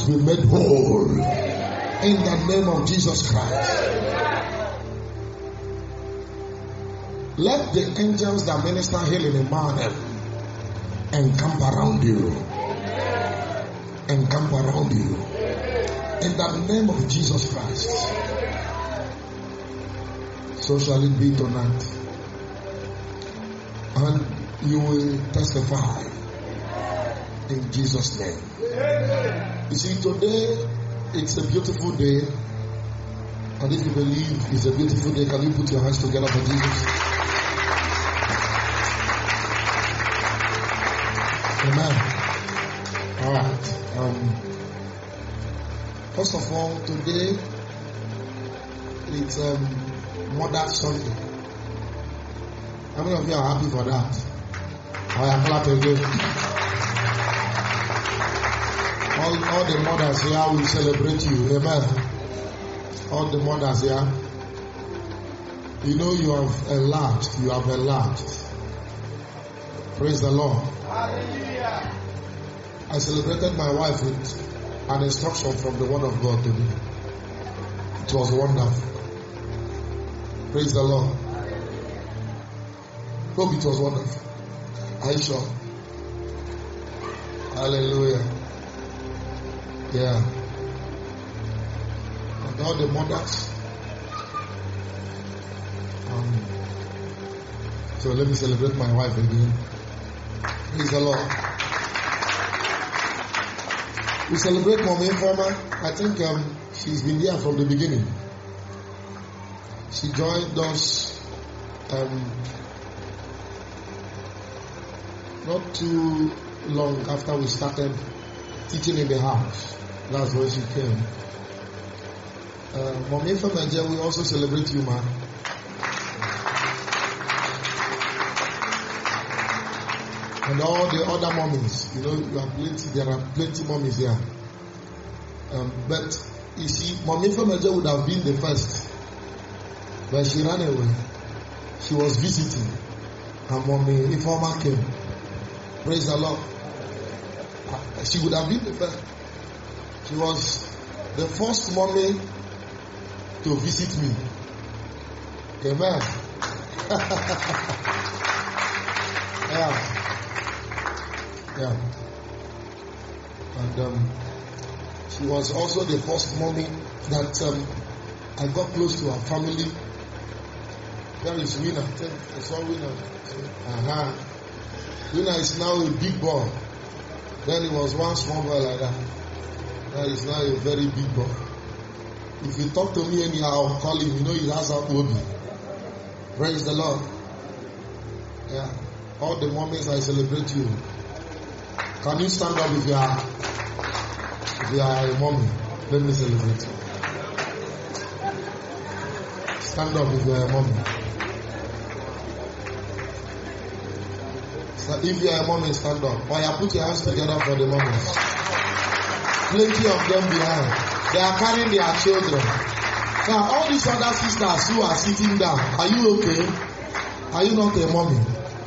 be made whole in the name of Jesus Christ. Let the angels that minister healing in man encamp around you. Encamp around you. In the name of Jesus Christ. So shall it be tonight. And you will testify in Jesus' name. You see, today it's a beautiful day. And if you believe it's a beautiful day, can you put your hands together for Jesus? Amen. All right. First of all, today it's Mother's Sunday. How many of you are happy for that? I am glad again. All the mothers here will celebrate you. Amen. All the mothers here. You know you have enlarged. You have enlarged. Praise the Lord. Hallelujah. I celebrated my wife with an instruction from the Word of God today. It was wonderful. Praise the Lord. Hope it was wonderful. Are you sure? Hallelujah. Yeah. And all the mothers. So let me celebrate my wife again. Praise the Lord. We celebrate Mommy Informa. I think she's been there from the beginning. She joined us not too long after we started teaching in the house. That's when she came. Mommy Informa, we also celebrate you, man. And all the other mommies, you know, there are plenty mommies here. But you see, Mommy Femaja would have been the first, but she ran away. She was visiting, and Mommy Informa came. Praise the Lord. She would have been the first. She was the first mommy to visit me. Amen. Yeah. Yeah. And she was also the first mommy that I got close to her family. There is Winner. I saw Winner. Winner is now a big boy. Then he was one small boy like that. Now he's now a very big boy. If you talk to me anyhow, I'll call him. You know he has a Obi. Praise the Lord. Yeah. All the mommies, I celebrate you. Can you stand up if you are a mommy? Let me celebrate you. Stand up if you are a mommy. So if you are a mommy, stand up. Or you put your hands together for the mommies. Plenty of them behind. They are carrying their children. Now all these other sisters who are sitting down, are you okay? Are you not a mommy?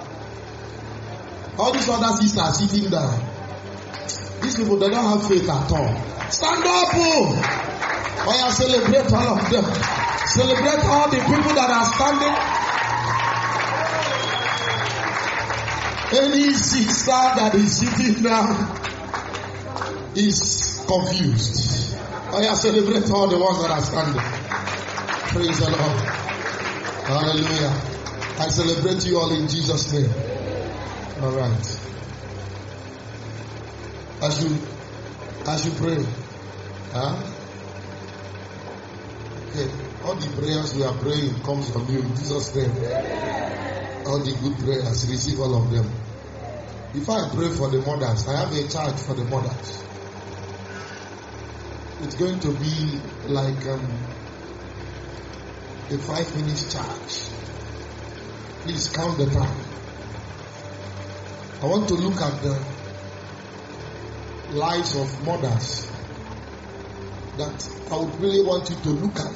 All these other sisters sitting down. These people, they don't have faith at all. Stand up! Oh! Or you celebrate all of them. Celebrate all the people that are standing. Any sister that is sitting down is confused. Or you celebrate all the ones that are standing. Praise the Lord. Hallelujah. I celebrate you all in Jesus' name. All right. As you pray, okay. All the prayers we are praying comes from you in Jesus' name. All the good prayers, receive all of them. Before I pray for the mothers, I have a charge for the mothers. It's going to be like a 5-minute charge. Please count the time. I want to look at the lives of mothers that I would really want you to look at,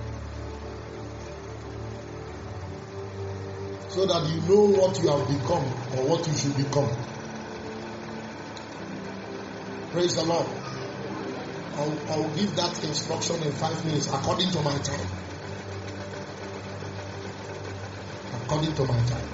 so that you know what you have become or what you should become. Praise the Lord. I'll give that instruction in 5 minutes according to my time. According to my time.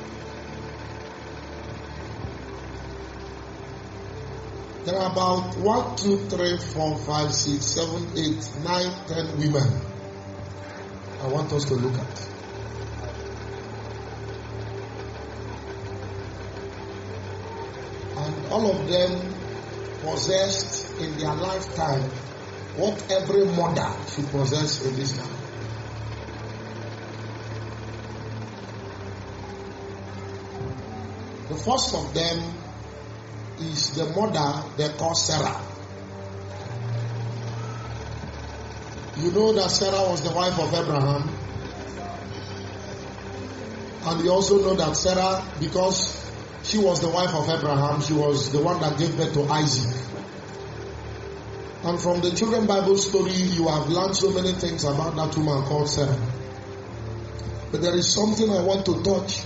There are about 1, 2, 3, 4, 5, 6, 7, 8, 9, 10 women I want us to look at. And all of them possessed in their lifetime what every mother should possess in this life. The first of them is the mother they call Sarah. You know that Sarah was the wife of Abraham. And you also know that Sarah, because she was the wife of Abraham, she was the one that gave birth to Isaac. And from the children Bible story, you have learned so many things about that woman called Sarah. But there is something I want to touch.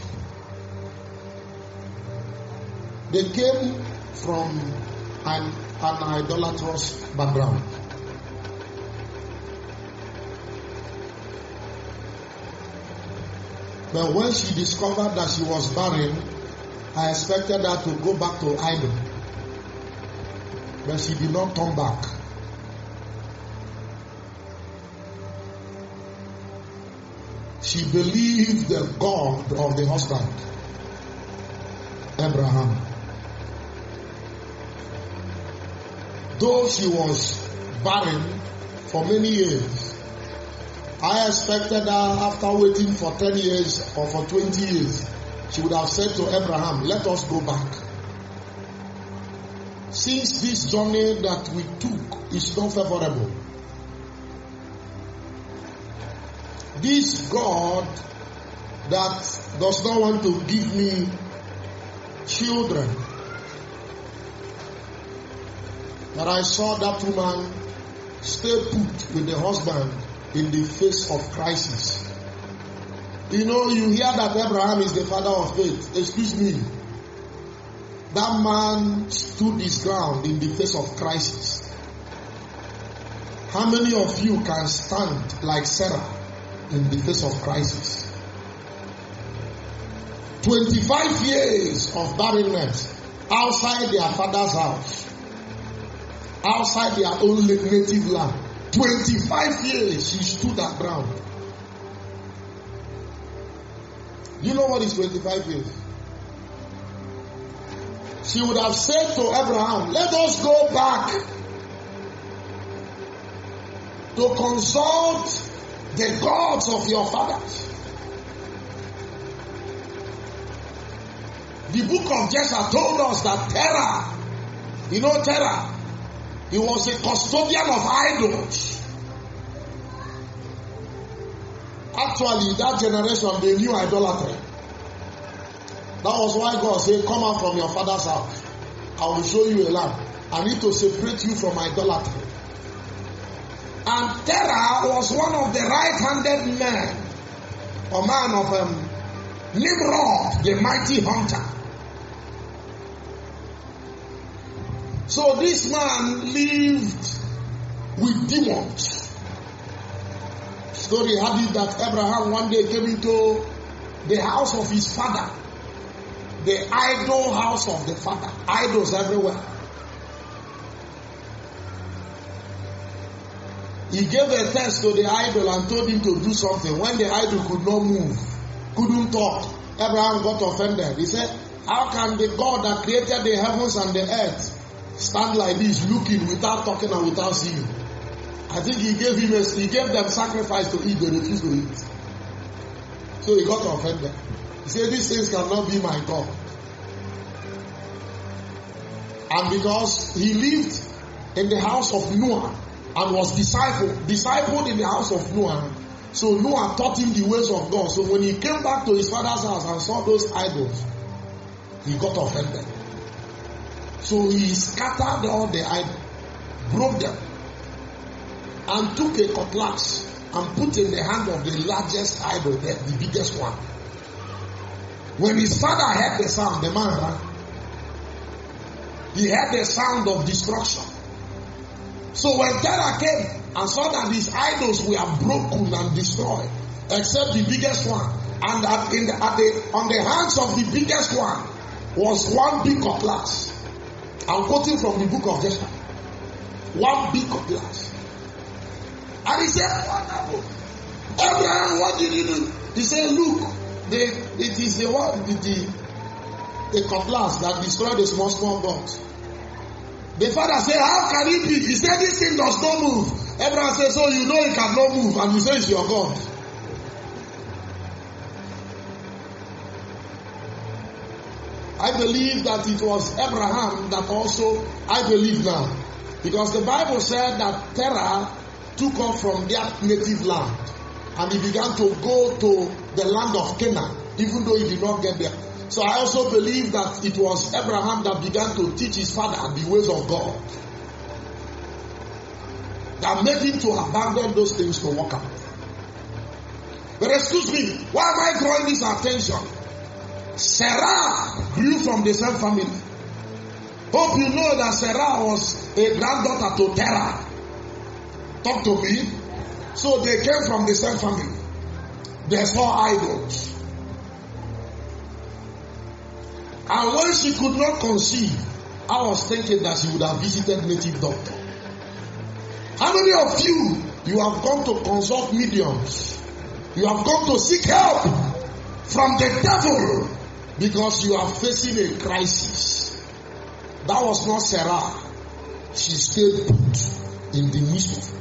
They came from an idolatrous background. But when she discovered that she was barren, I expected her to go back to idol. But she did not turn back. She believed the God of the husband, Abraham. Though she was barren for many years, I expected her after waiting for 10 years or for 20 years, she would have said to Abraham, let us go back. Since this journey that we took is not favorable, this God that does not want to give me children, but I saw that woman stay put with the husband in the face of crisis. You know, you hear that Abraham is the father of faith. Excuse me. That man stood his ground in the face of crisis. How many of you can stand like Sarah in the face of crisis? 25 years of barrenness outside their father's house, outside their own native land. 25 years she stood her ground. You know what is 25 years? She would have said to Abraham, let us go back to consult the gods of your fathers. The book of Jasher told us that Terah, you know Terah, he was a custodian of idols. Actually, that generation, they knew idolatry. That was why God said, come out from your father's house. I will show you a land. I need to separate you from idolatry. And Terah was one of the right-handed men, a man of Nimrod, the mighty hunter. So this man lived with demons. Story had it that Abraham one day came into the house of his father, the idol house of the father, idols everywhere. He gave a test to the idol and told him to do something. When the idol could not move, couldn't talk, Abraham got offended. He said, how can the God that created the heavens and the earth stand like this, looking without talking and without seeing? I think he gave them sacrifice to eat, they refused to eat. So he got offended. He said, these things cannot be my God. And because he lived in the house of Noah and was discipled in the house of Noah, so Noah taught him the ways of God. So when he came back to his father's house and saw those idols, he got offended. So he scattered all the idols, broke them, and took a cutlass and put in the hand of the largest idol, the biggest one. When his father heard the sound, the man ran. He heard the sound of destruction. So when Terah came and saw that his idols were broken and destroyed, except the biggest one, and on the hands of the biggest one was one big cutlass. I'm quoting from the book of Joshua. One big cutlass. And he said, what happened? Abraham, what did you do? He said, look, it is the cutlass that destroyed the small gods. The father said, how can it be? He said, this thing does not move. Abraham said, so you know it cannot move, and you say it's your God. I believe that it was Abraham that also, I believe now, because the Bible said that Terah took off from their native land and he began to go to the land of Canaan, even though he did not get there. So I also believe that it was Abraham that began to teach his father the ways of God, that made him to abandon those things to walk out. But excuse me, why am I drawing this attention? Sarah grew from the same family. Hope you know that Sarah was a granddaughter to Terah. Talk to me. So they came from the same family. They saw idols. And when she could not conceive, I was thinking that she would have visited native doctor. How many of you have gone to consult mediums? You have gone to seek help from the devil because you are facing a crisis. That was not Sarah. She stayed put in the midst of it.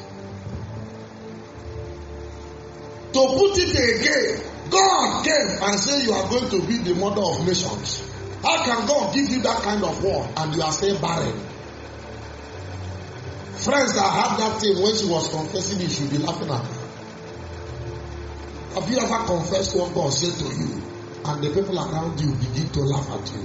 To put it again, God came and said you are going to be the mother of nations. How can God give you that kind of word and you are still barren? Friends that had that thing when she was confessing it should be laughing at her. Have you ever confessed what God said to you and the people around you begin to laugh at you?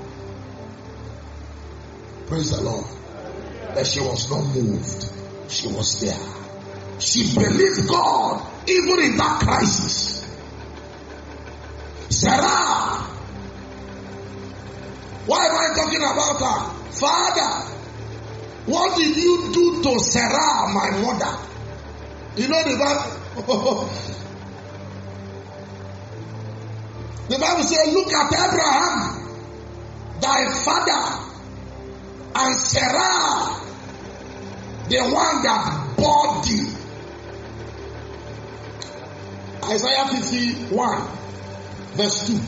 Praise the Lord. But she was not moved. She was there. She believed God even in that crisis. Sarah. Why am I talking about her? Father, what did you do to Sarah, my mother? You know the Bible. The Bible says, look at Abraham, thy father, and Sarah, the one that bore thee. Isaiah 51, verse 2.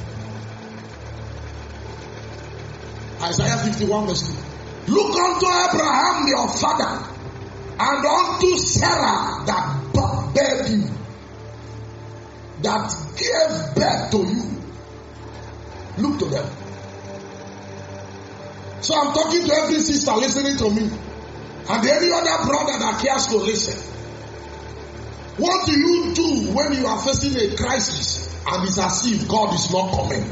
Isaiah 51, verse 2. Look unto Abraham your father, and unto Sarah that bare you, that gave birth to you. Look to them. So I'm talking to every sister listening to me, and any other brother that cares to listen. What do you do when you are facing a crisis and it's as if God is not coming?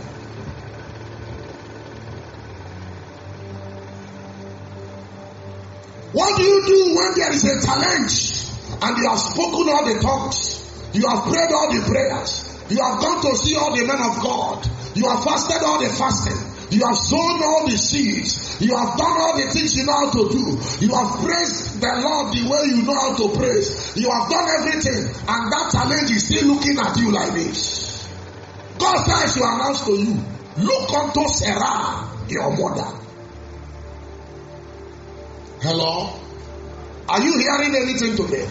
What do you do when there is a challenge and you have spoken all the tongues? You have prayed all the prayers. You have gone to see all the men of God. You have fasted all the fasting. You have sown all the seeds. You have done all the things you know how to do. You have praised the Lord the way you know how to praise. You have done everything, and that challenge is still looking at you like this. God says to announce to you, look unto Sarah, your mother. Hello? Are you hearing anything today?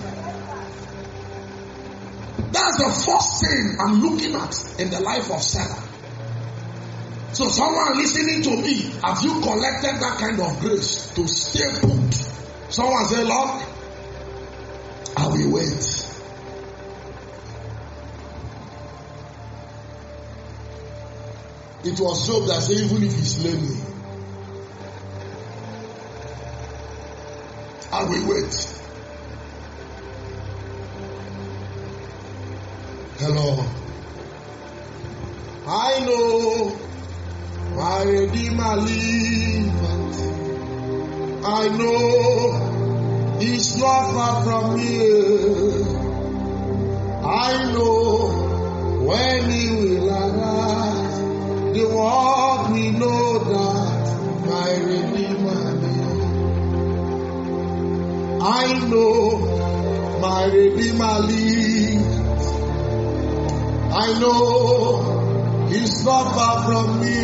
That's the first thing I'm looking at in the life of Sarah. So someone listening to me, have you collected that kind of grace to stay put? Someone say, Lord, I will wait. It was Job that said, even if he slay me, I will wait. Hello. I know my Redeemer liveth. I know He's not far from here. I know when He will arise, the world will know that my Redeemer liveth. I know my Redeemer lives. I know He's not far from me.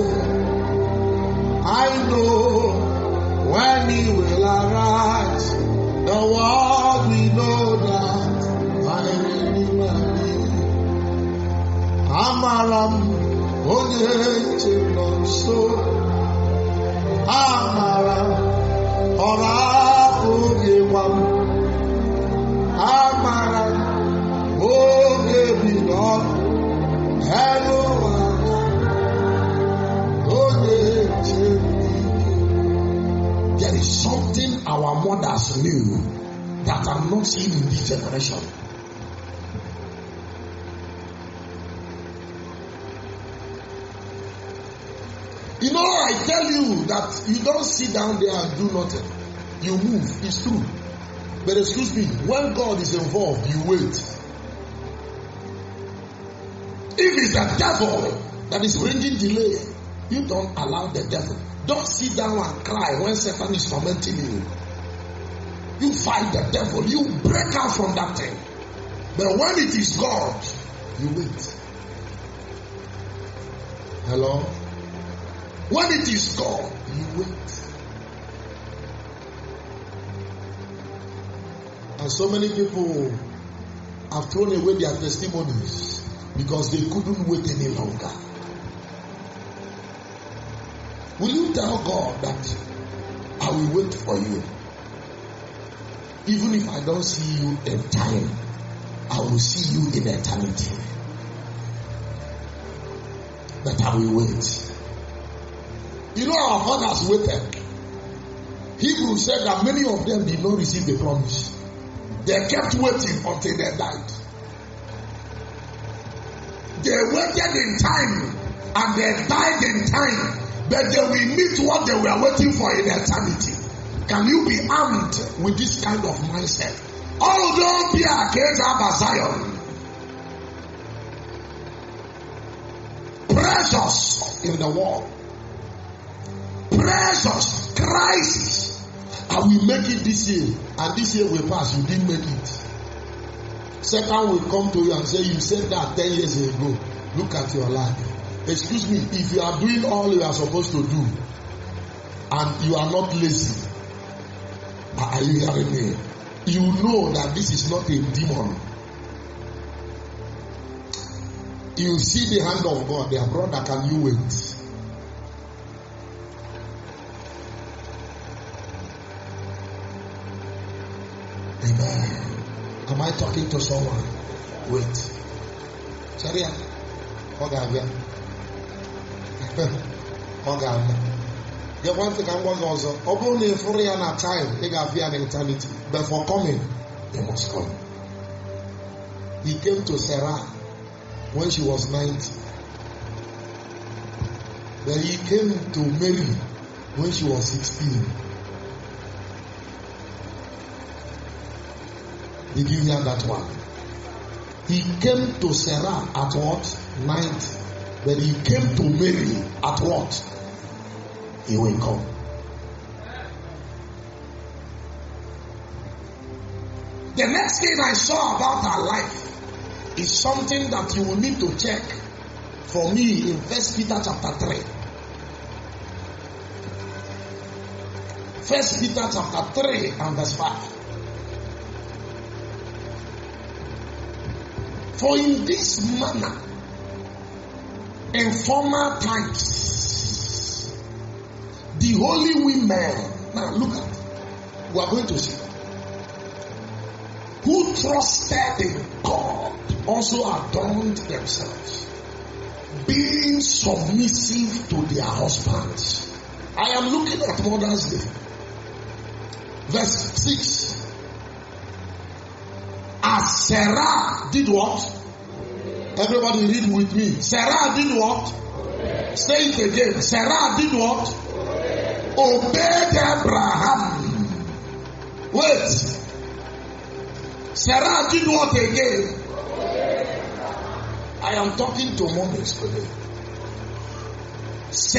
I know when He will arise, the world will know that my Redeemer lives. Amaram onye nọ nso. Amaram ọra oge gwam. Amaram oge bi n'ọkụ. Hello, there is something our mothers knew that I'm not seeing in this generation. You know, I tell you that you don't sit down there and do nothing. You move. It's true. But excuse me, when God is involved, you wait. If it's the devil that is bringing delay, you don't allow the devil. Don't sit down and cry when Satan is tormenting you. You fight the devil. You break out from that thing. But when it is God, you wait. Hello? When it is God, you wait. And so many people have thrown away their testimonies because they couldn't wait any longer. Will you tell God that I will wait for you? Even if I don't see you in time, I will see you in eternity. But I will wait. You know, our fathers waited. Hebrews said that many of them did not receive the promise. They kept waiting until they died. They waited in time and they died in time, but they will meet what they were waiting for in eternity. Can you be armed with this kind of mindset? Although be a gate of Zion, precious in the world, precious crisis. I will make it this year, and this year will pass. You didn't make it. Satan will come to you and say, you said that 10 years ago. Look at your life. Excuse me, if you are doing all you are supposed to do, and you are not lazy, are you hearing me? You know that this is not a demon. You see the hand of God. Dear brother, can you wait? Amen. Am I talking to someone? Wait. Sharia. Ogavia. Ogavia. You want to come also. Only for a time, they have an eternity. But for coming, they must come. He came to Sarah when she was 90. Then he came to Mary when she was 16. Did you hear that one? He came to Sarah at what? 90. But he came to Mary at what? He will come. The next thing I saw about her life is something that you will need to check for me in 1 Peter chapter 3. 1 Peter chapter 3 and verse 5. For in this manner, in former times, the holy women, now look at, we are going to see, who trusted in God also adorned themselves, being submissive to their husbands. I am looking at Mother's Day. Verse 6. As Sarah did what? Everybody read with me. Sarah did what? Say it again. Sarah did what? Obeyed Abraham. Wait. Sarah did what again? I am talking to moments today.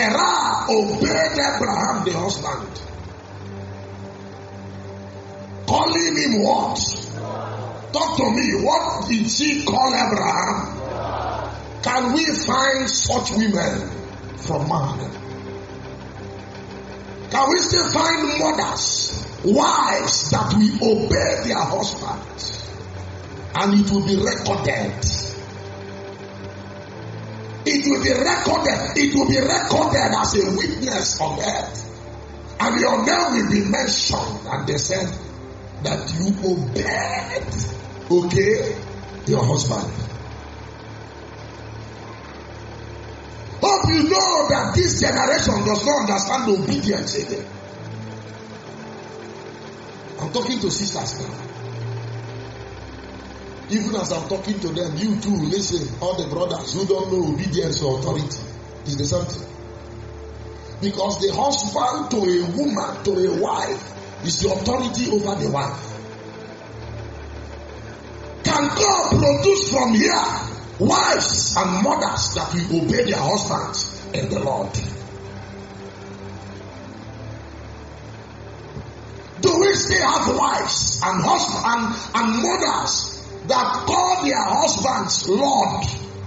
Sarah obeyed Abraham, the husband, Calling him what? Talk to me. What did she call Abraham? Can we find such women from man? Can we still find mothers, wives that will obey their husbands? And it will be recorded. It will be recorded. It will be recorded as a witness on earth. And your name will be mentioned. And they said that you obeyed, okay, your husband. Hope you know that this generation does not understand obedience again. I'm talking to sisters now. Even as I'm talking to them, you too, listen, all the brothers who don't know obedience or authority is the same thing. Because the husband to a woman, to a wife, is the authority over the wife. Can God produce from here wives and mothers that will obey their husbands in the Lord? Do we still have wives and husbands and mothers that call their husbands Lord?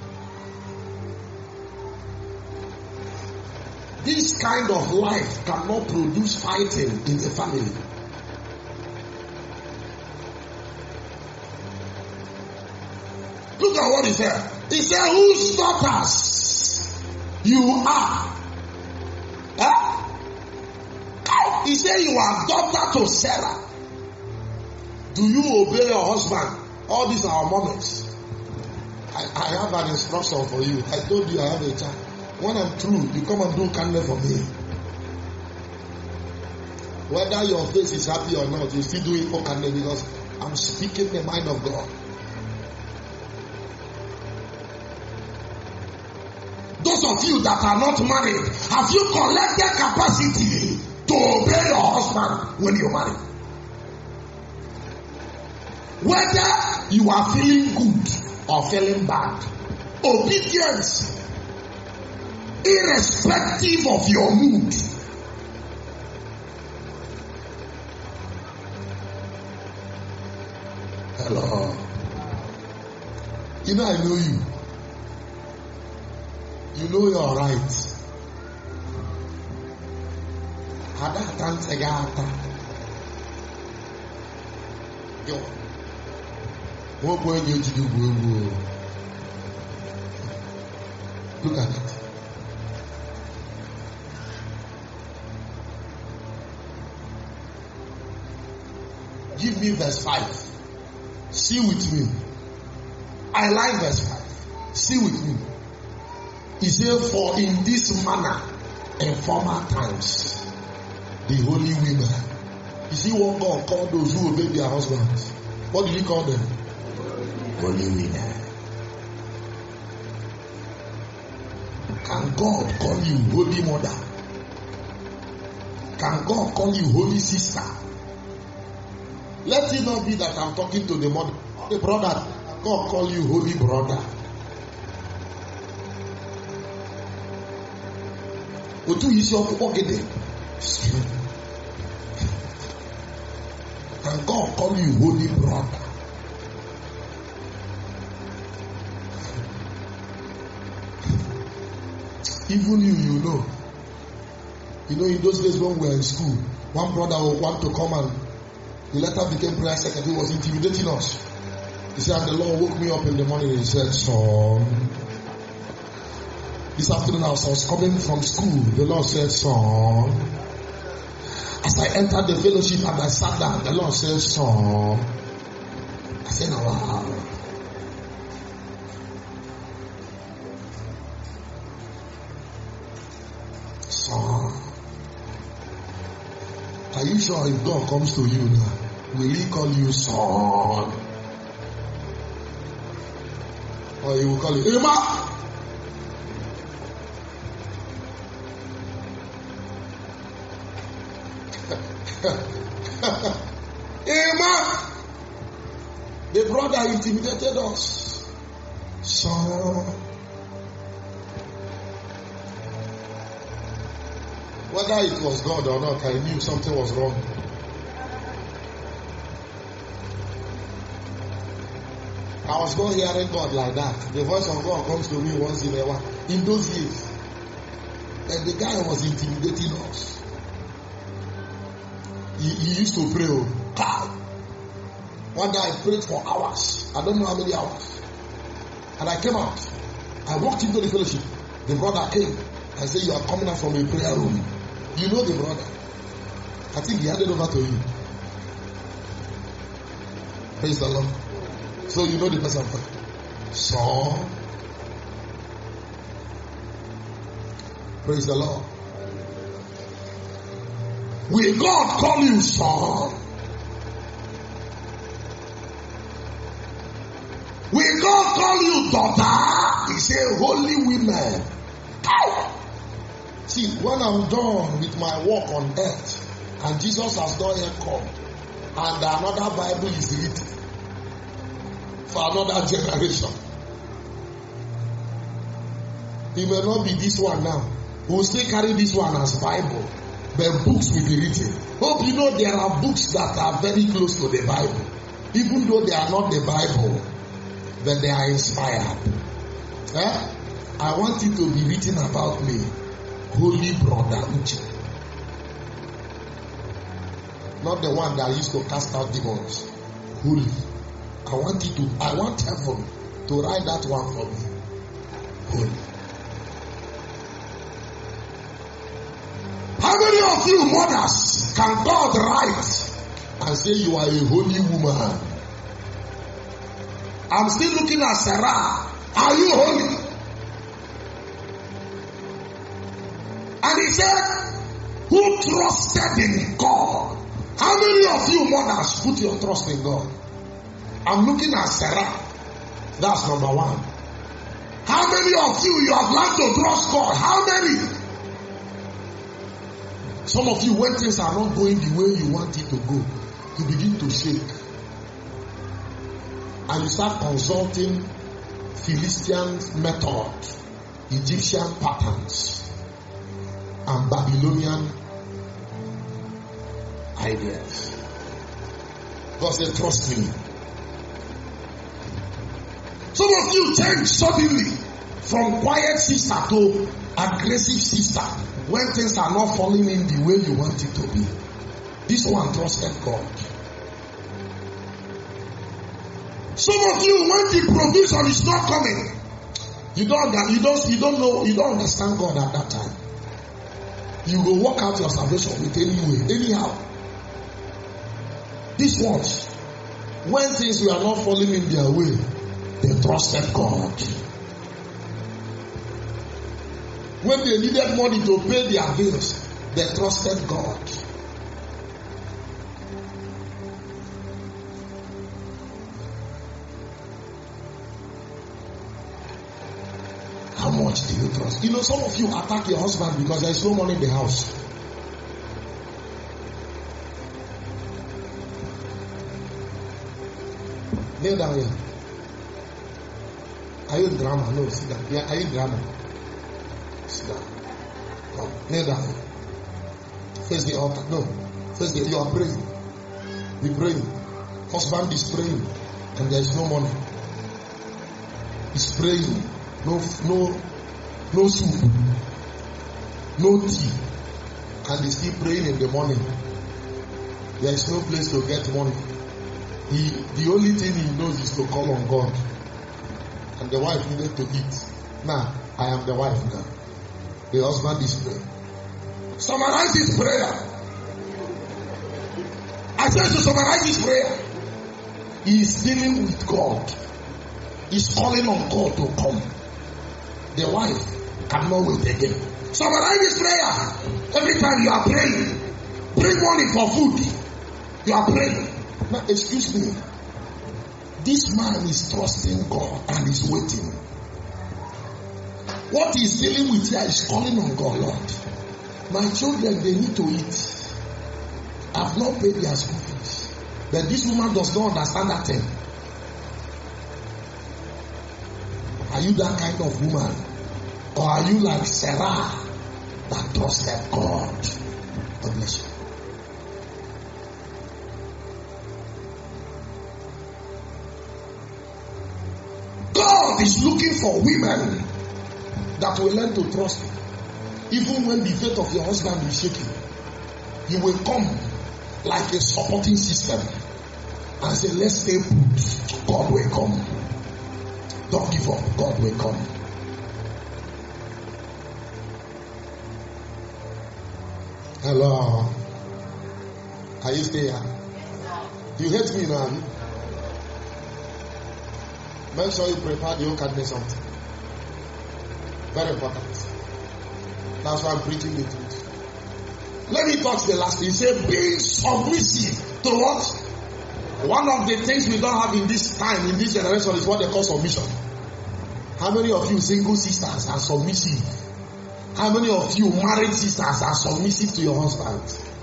This kind of life cannot produce fighting in the family. Look at what he said. He said, whose daughters you are? Huh? He said, you are daughter to Sarah. Do you obey your husband? All these are our moments. I have an instruction for you. I told you I have a child. When I'm through, you come and do candle for me. Whether your face is happy or not, you still do it for candle because I'm speaking the mind of God. Those of you that are not married, have you collected capacity to obey your husband when you marry? Whether you are feeling good or feeling bad, obedience, irrespective of your mood. Hello. You know I know you. You know you're right. Yo. Look at it. Give me verse 5. See with me. I like verse 5. See with me. He said, for in this manner, in former times, the holy women. You see what God called those who obey their husbands? What did he call them? Holy women. Can God call you holy mother? Can God call you holy sister? Let it not be that I'm talking to the mother, the brother. God call you holy brother. Otu isi ogede. Can God call you holy brother? Even you know. You know, in those days when we were in school, one brother would want to come and he later became prayer secretary. He was intimidating us. He said, and the Lord woke me up in the morning and he said, son, this afternoon as I was coming from school, the Lord said, son, as I entered the fellowship and I sat down, the Lord said, son, I said, wow. Son, are you sure if God comes to you now, will he call you son? Or he will call you Emma? Emma, the brother intimidated us. Son, whether it was God or not, I knew something was wrong. I was not hearing God like that. The voice of God comes to me once in a while. In those years, and the guy was intimidating us. He used to pray. One day I prayed for hours. I don't know how many hours. And I came out. I walked into the fellowship. The brother came. I said, you are coming out from a prayer room. You know the brother. I think he handed over to you. Praise the Lord. So you know the person. So, praise the Lord. Will God call you son? Will God call you daughter? He said, holy women. See, when I'm done with my work on earth, and Jesus has not yet come, and another Bible is written for another generation, it may not be this one now. We'll still carry this one as Bible, but books will be written. Hope you know there are books that are very close to the Bible, even though they are not the Bible, but they are inspired. I want it to be written about me, Holy Brother Uche. Not the one that used to cast out demons. Holy. I want heaven to write that one for me. Holy. How many of you mothers can God write and say you are a holy woman? I'm still looking at Sarah. Are you holy? And he said, who trusted in God? How many of you mothers put your trust in God? I'm looking at Sarah. That's number one. How many of you have learned to trust God? How many? Some of you, when things are not going the way you want it to go, you begin to shake. And you start consulting Philistine method, Egyptian patterns, and Babylonian ideas. God said, trust me. Some of you change suddenly from quiet sister to aggressive sister when things are not falling in the way you want it to be. This one trusted God. Some of you, when the provision is not coming, you don't understand God at that time. You will work out your salvation with anyhow. These ones, when things were not falling in their way, they trusted God. When they needed money to pay their bills, they trusted God. How much do you trust? You know, some of you attack your husband because there is no money in the house. Kneel down here. Are you in drama? No, sit down. Yeah, are you in drama? Sit down. Come, kneel down. Face the altar. No, you are praying. Be praying. Husband is praying, and there is no money. He's praying. No soup, no tea, and he's still praying in the morning. There is no place to get money. The only thing he knows is to call on God. And the wife needed to eat. Now, I am the wife now. The husband is praying. Summarize his prayer. I said to summarize his prayer. He is dealing with God. He's calling on God to come. The wife cannot wait again. Summarize this prayer. Every time you are praying, bring money for food. You are praying. Now, excuse me. This man is trusting God and is waiting. What he's dealing with here is calling on God, Lord. My children, they need to eat. I've not paid their school fees. But this woman does not understand that thing. Are you that kind of woman? Or are you like Sarah that trusted God? God bless you. looking for women that will learn to trust you. Even when the faith of your husband is shaking, he will come like a supporting system and say, let's stay put. God will come. Don't give up. God will come. Hello. Are you still here? You hate me now? Make sure you prepare the old something. Very important. That's why I'm preaching the truth. Let me touch the last thing. He said, being submissive to what? One of the things we don't have in this time, in this generation, is what they call submission. How many of you single sisters are submissive? How many of you married sisters are submissive to your husband?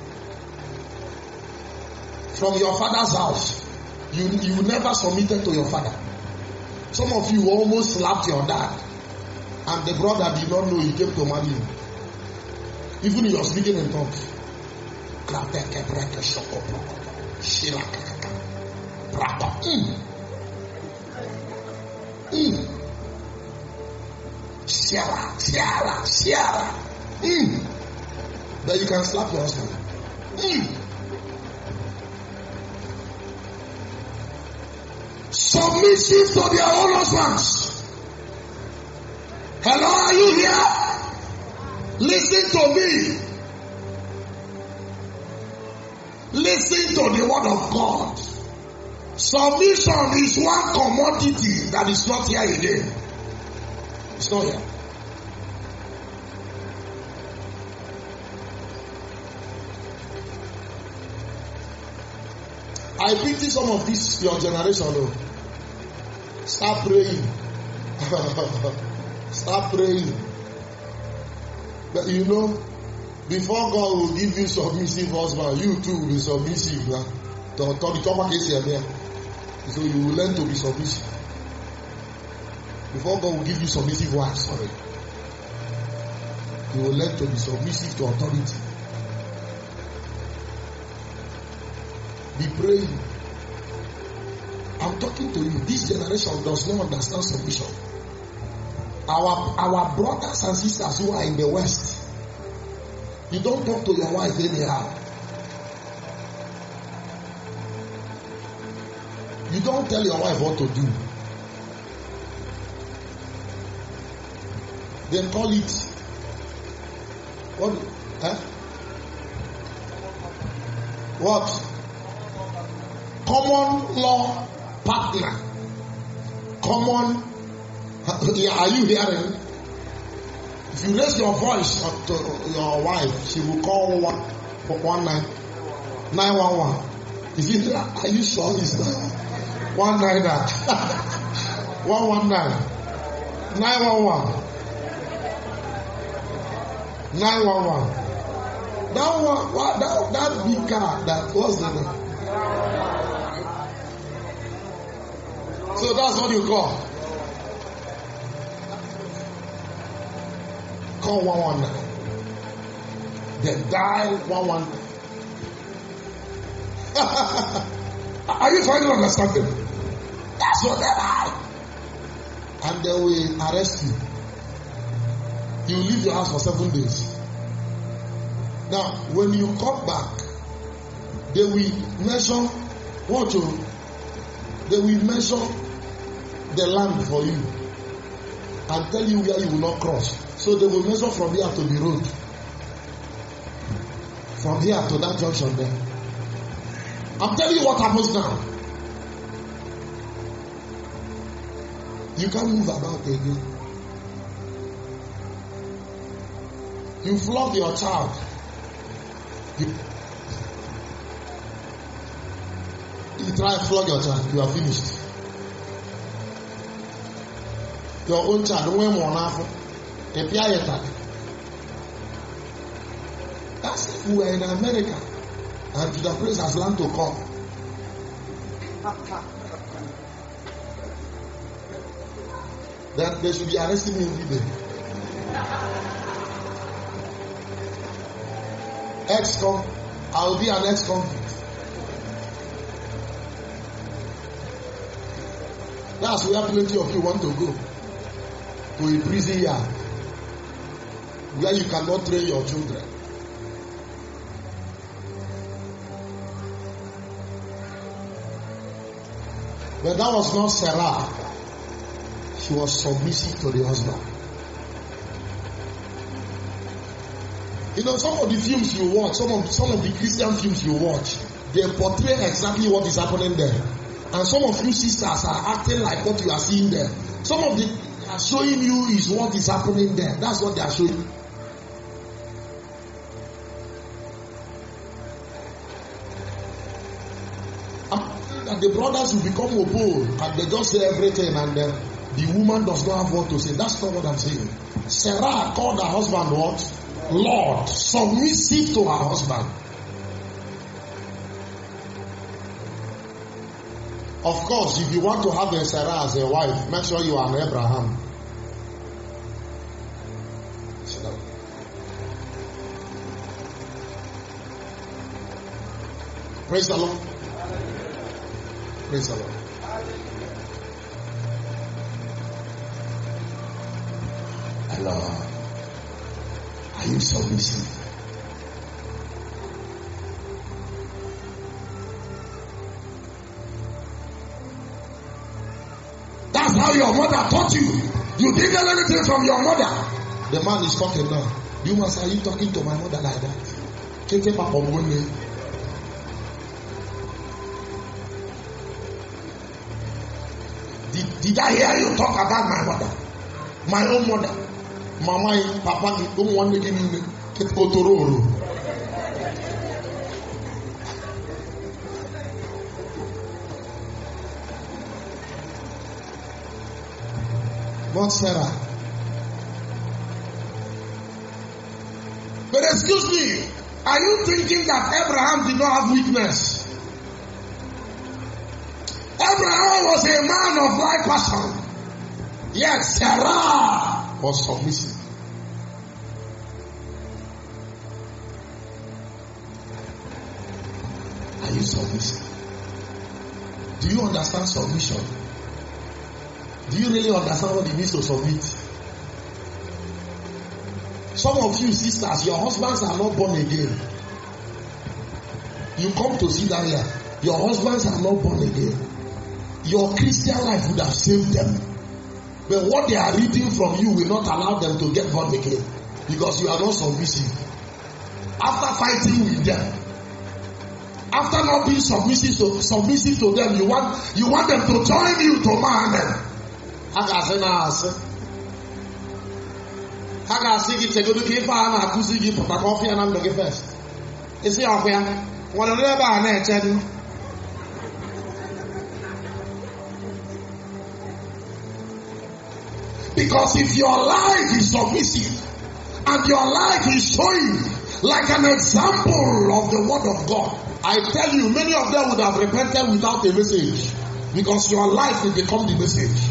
From your father's house, you never submitted to your father. Some of you almost slapped your dad, and the brother did not know he came to marry you. Even you are speaking in tongues. Sierra. Then you can slap your husband. Submissive to their own husbands. Hello, are you here? Listen to me. Listen to the word of God. Submission is one commodity that is not here again. It's not here. I pity some of this your generation. Oh. Start praying. Start praying. But you know, before God will give you submissive husband, you too will be submissive. The authority is here. So you will learn to be submissive. Before God will give you submissive wives, you will learn to be submissive to authority. Be praying. I'm talking to you. This generation does not understand submission. Our brothers and sisters who are in the West, you don't talk to your wife anyhow. You don't tell your wife what to do. They call it what? What? Common law partner. Common. Are you hearing? If you raise your voice to your wife, she will call 911. Is it? Are you sure it's that? 119. 119. 911. 911. That one, that big car, that was the name. So that's what you call. Call 119. Then dial 119. Are you trying to understand them? That's what they are. And they will arrest you. You will leave your house for 7 days. Now, when you come back, they will measure what you. They will measure the land for you and tell you where you will not cross. So they will measure from here to the road. From here to that junction there. I'm telling you what happens now. You can't move about again. You flog your child. You try to flog your child, you are finished. Your own child, don't wear more. That's if we were in America and to the place has learned to come. That they should be arresting me every day. I'll be an ex-convict. That's where plenty of you want to go. to a prison yard where you cannot train your children. But that was not Sarah. She was submissive to the husband. You know, some of the films you watch, some of the Christian films you watch, they portray exactly what is happening there. And some of you sisters are acting like what you are seeing there. Some of the are showing you is what is happening there. That's what they are showing you. That the brothers will become old and they just say everything, and then the woman does not have what to say. That's not what I'm saying. Sarah called her husband what? Lord, submissive to her husband. Of course, if you want to have a Sarah as a wife, make sure you are an Abraham. Praise the Lord. Praise the Lord. Hello. Are you submissive? That's how your mother taught you. You didn't get anything from your mother. The man is talking now. You must say, are you talking to my mother like that? Did I hear you talk about my mother? My own mother. Mama, Papa, don't want to give me Ketororo. Not Sarah. But excuse me, are you thinking that Abraham did not have weakness? Abraham was a man of like passion. Yet Sarah was submissive. Are you submissive? Do you understand submission? Do you really understand what it means to submit? Some of you sisters, your husbands are not born again. You come to see that here. Your husbands are not born again. Your Christian life would have saved them. But what they are reading from you will not allow them to get born again. Because you are not submissive. After fighting with them, after not being submissive to them, you want them to join you to marry them. I can say it's good to keep on accusing you for coffee and I'm looking first. Is it up here? What a little bit. Because if your life is submissive and your life is showing like an example of the word of God, I tell you, many of them would have repented without a message. Because your life will become the message.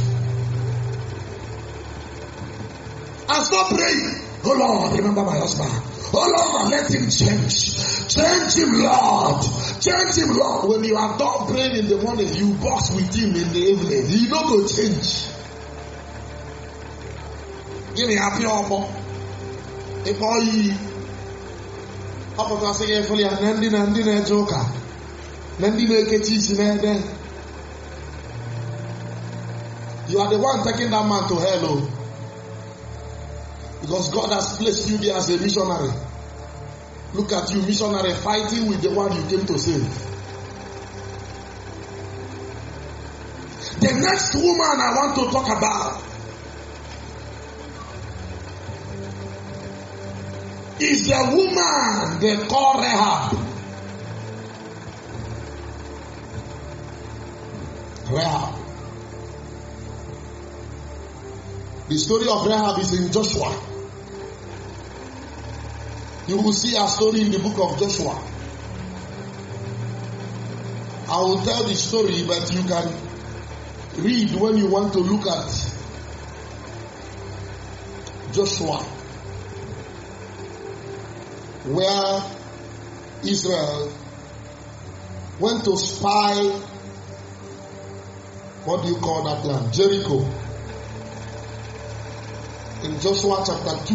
And stop praying. Oh Lord, remember my husband. Oh Lord, let him change. Change him, Lord. Change him, Lord. When you are done praying in the morning, you box with him in the evening. He not going to change. Give me happy offer. If all ye up to us again, fully and ending a joker. Nandina Ketisi, you are the one taking that man to hell. Because God has placed you there as a missionary. Look at you, missionary, fighting with the one you came to save. The next woman I want to talk about is the woman they call Rahab. Rahab. The story of Rahab is in Joshua. You will see a story in the book of Joshua. I will tell the story, but you can read when you want to look at Joshua, where Israel went to spy, what do you call that land? Jericho. in Joshua chapter 2.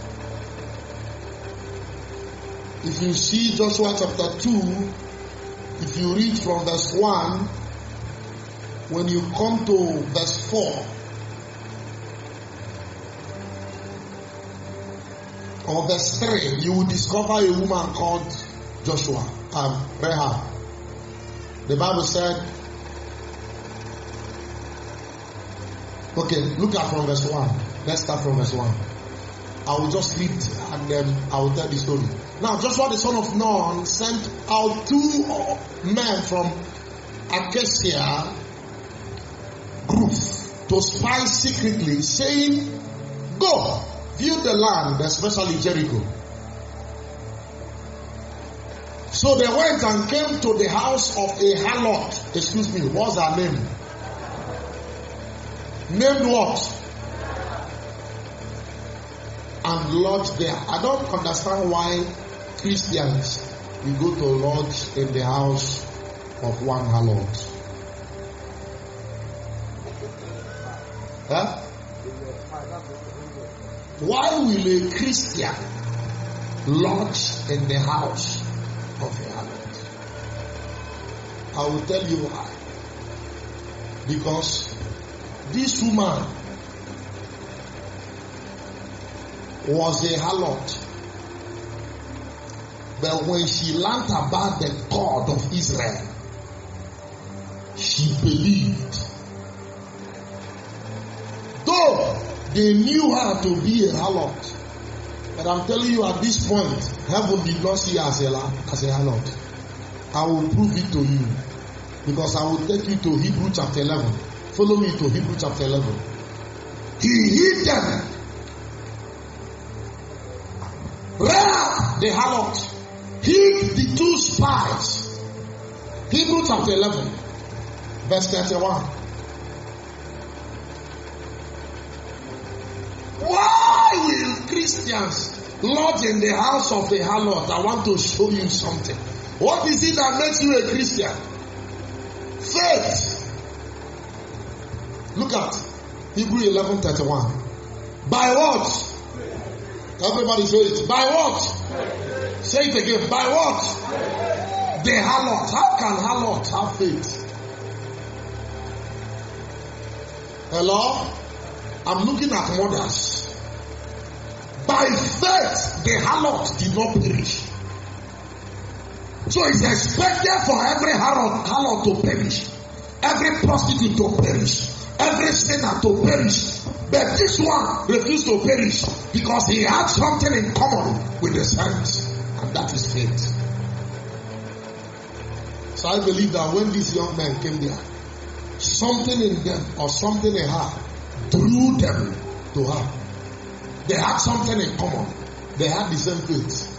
If you see Joshua chapter 2, if you read from verse 1, when you come to verse 4, or verse 3, you will discover a woman called Joshua, Rahab. The Bible said, okay, look at from verse 1. Let's start from verse 1. I will just read and then I will tell the story. Now, Joshua the son of Nun sent out 2 men from Acacia group to spy secretly, saying, go, view the land, especially Jericho. So they went and came to the house of a harlot. Excuse me, what's her name? Named what? And lodged there. I don't understand why Christians we go to lodge in the house of one harlot. Huh? Why will a Christian lodge in the house of a harlot? I will tell you why. Because this woman was a harlot. But when she learned about the God of Israel, she believed. Though they knew her to be a harlot, but I'm telling you at this point, heaven did not see her as a harlot. I will prove it to you, because I will take you to Hebrew chapter 11. Follow me to Hebrew chapter 11. He hid them. Rahab the harlot hid the 2 spies. Hebrew chapter 11, verse 31. Why will Christians lodge in the house of the harlot? I want to show you something. What is it that makes you a Christian? Faith. Look at Hebrew 11:31. By what? Everybody say it. By what? Say it again. By what? The harlot. How can harlot have faith? Hello? I'm looking at mothers. By faith, the harlot did not perish. So it's expected for every harlot to perish, every prostitute to perish, every sinner to perish. But this one refused to perish because he had something in common with the saints, and that is faith. So I believe that when these young men came there, something in them or something in her drew them to her. They had something in common. They had the same faith.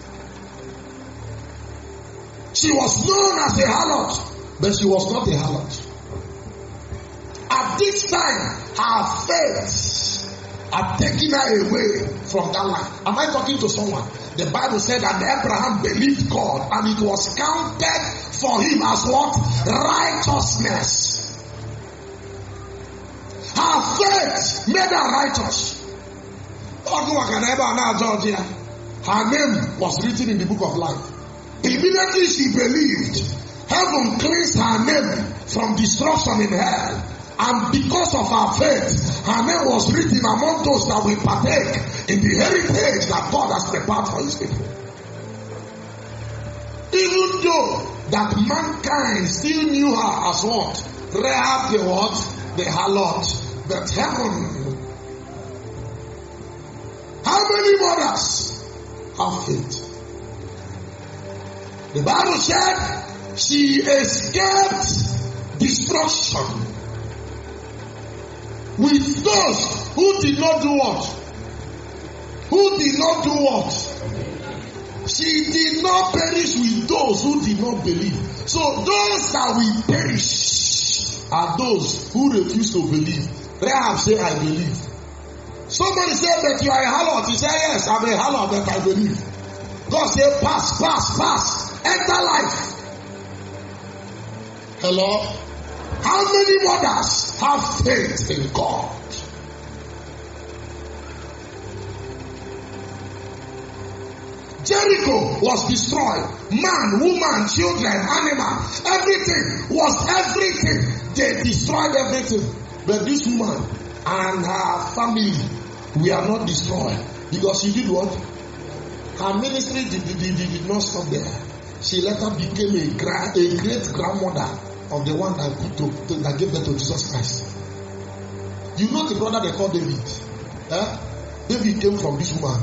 She was known as a harlot, but she was not a harlot. At this time, her faith had taken her away from that life. Am I talking to someone? The Bible said that Abraham believed God and it was counted for him as what? Righteousness. Her faith made her righteous. Her name was written in the book of life. Immediately she believed, heaven cleansed her name from destruction in hell. And because of her faith, her name was written among those that will partake in the heritage that God has prepared for his people. Even though that mankind still knew her as what? Rahab the what? The harlot. But heaven. How many mothers have faith? The Bible said she escaped destruction with those who did not do what? Who did not do what? She did not perish with those who did not believe. So those that will perish are those who refuse to believe. Rahab said, I believe. Somebody said that you are a harlot. He said, yes, I'm a harlot, but I believe. God said, pass. Enter life. Hello? How many mothers have faith in God? Jericho was destroyed. Man, woman, children, animal, everything. They destroyed everything. But this woman and her family were not destroyed because she did what? Her ministry did not stop there. She later became a great grandmother of the one that gave birth to Jesus Christ. You know the brother they call David? David came from this woman.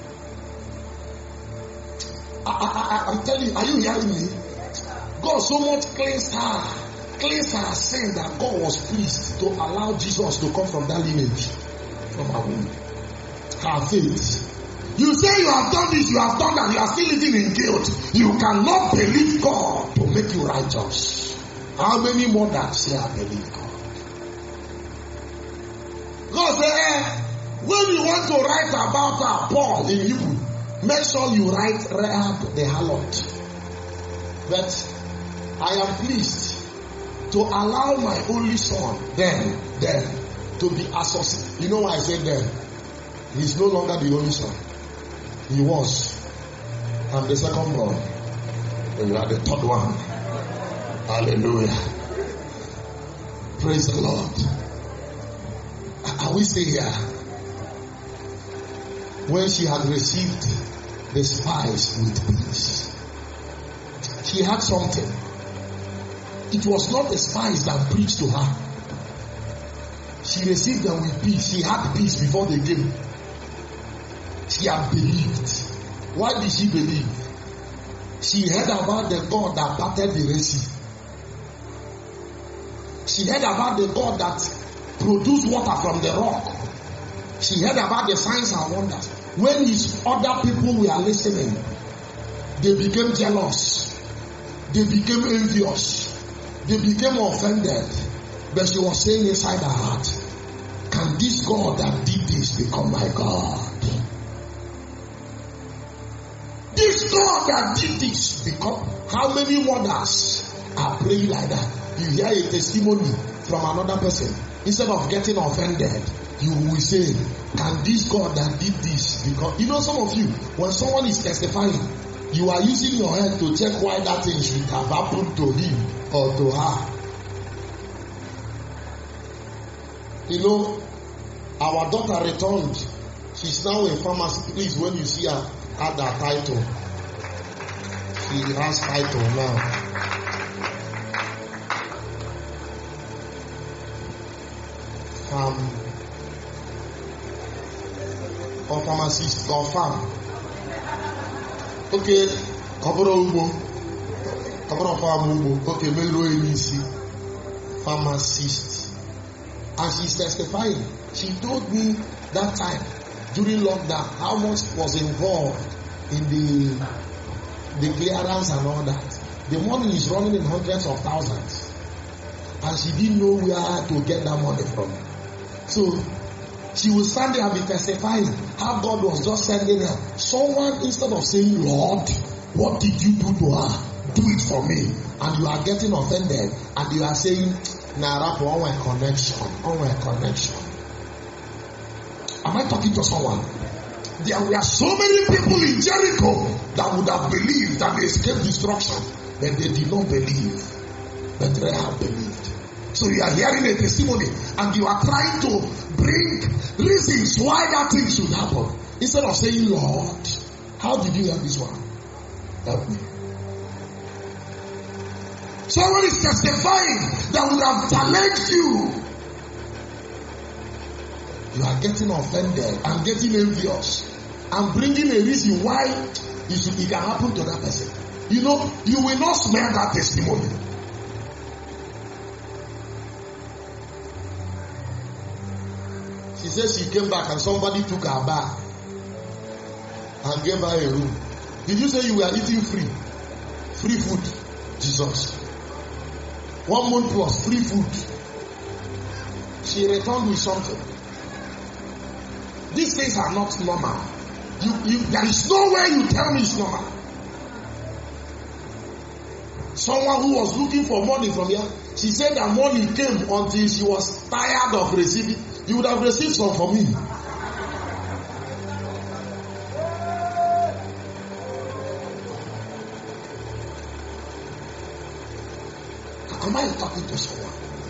I'm telling you, are you hearing me? God so much cleansed her sin that God was pleased to allow Jesus to come from that lineage, from her womb. Her faith. You say you have done this, you have done that, you are still living in guilt. You cannot believe God to make you righteous. How many more that say I believe God? God said, when you want to write about Paul in Hebrew, make sure you write Rahab the harlot. But I am pleased to allow my only son then to be associated. You know why I said then? He's no longer the only son. He was. I'm the second born. And you are the third one. Hallelujah. Praise the Lord. Are we still here? When she had received the spies with peace, she had something. It was not the spies that preached to her. She received them with peace. She had peace before they came. She had believed. Why did she believe? She heard about the God that parted the Red Sea. She heard about the God that produced water from the rock. She heard about the signs and wonders. When his other people were listening, they became jealous. They became envious. They became offended. But she was saying inside her heart, can this God that did this become my God? This God that did this become... How many mothers are praying like that? You hear a testimony from another person. Instead of getting offended, you will say, can this God that did this become... You know, some of you, when someone is testifying, you are using your head to check why that thing should have happened to him or to her. You know, our daughter returned. She's now a pharmacy. Please, when you see her, add that title. She has title now. Or pharmacist or farm. Okay, okay, pharmacist. And she's testifying. She told me that time during lockdown how much was involved in the clearance and all that. The money is running in hundreds of thousands. And she didn't know where to get that money from. So she will stand there and be testifying how God was just sending her. Someone, instead of saying, Lord, what did you do to her? Do it for me. And you are getting offended. And you are saying, Nara, on my connection. Am I talking to someone? There were so many people in Jericho that would have believed that they escaped destruction. But they did not believe. But Rahab believed. So you are hearing a testimony and you are trying to bring reasons why that thing should happen. Instead of saying, Lord, how did you hear this one? Help me. Someone is testifying that would have challenged you. You are getting offended and getting envious and bringing a reason why it can happen to that person. You know, you will not smell that testimony. She says she came back and somebody took her back and gave her a room. Did you say you were eating free? Free food. Jesus. 1 month plus free food. She returned with something. These things are not normal. There is no way you tell me it's normal. Someone who was looking for money from here, she said that money came until she was tired of receiving. You would have received some for me. Am I talking to someone?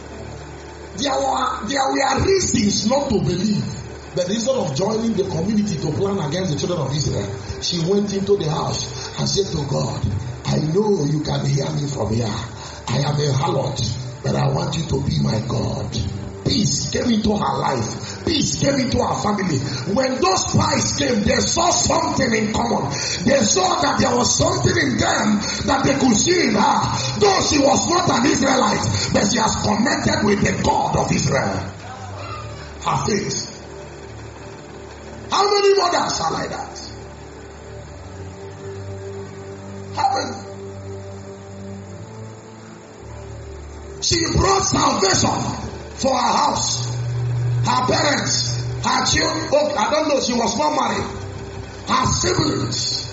There were reasons not to believe. But instead of joining the community to plan against the children of Israel, she went into the house and said to God, I know you can hear me from here. I am a harlot, but I want you to be my God. Peace came into her life. Peace came into her family. When those spies came, they saw something in common. They saw that there was something in them that they could see in her. Though she was not an Israelite, but she has connected with the God of Israel. Her faith. How many mothers are like that? How many? She brought salvation for her house, her parents, her children. Oh, I don't know, she was not married. Her siblings.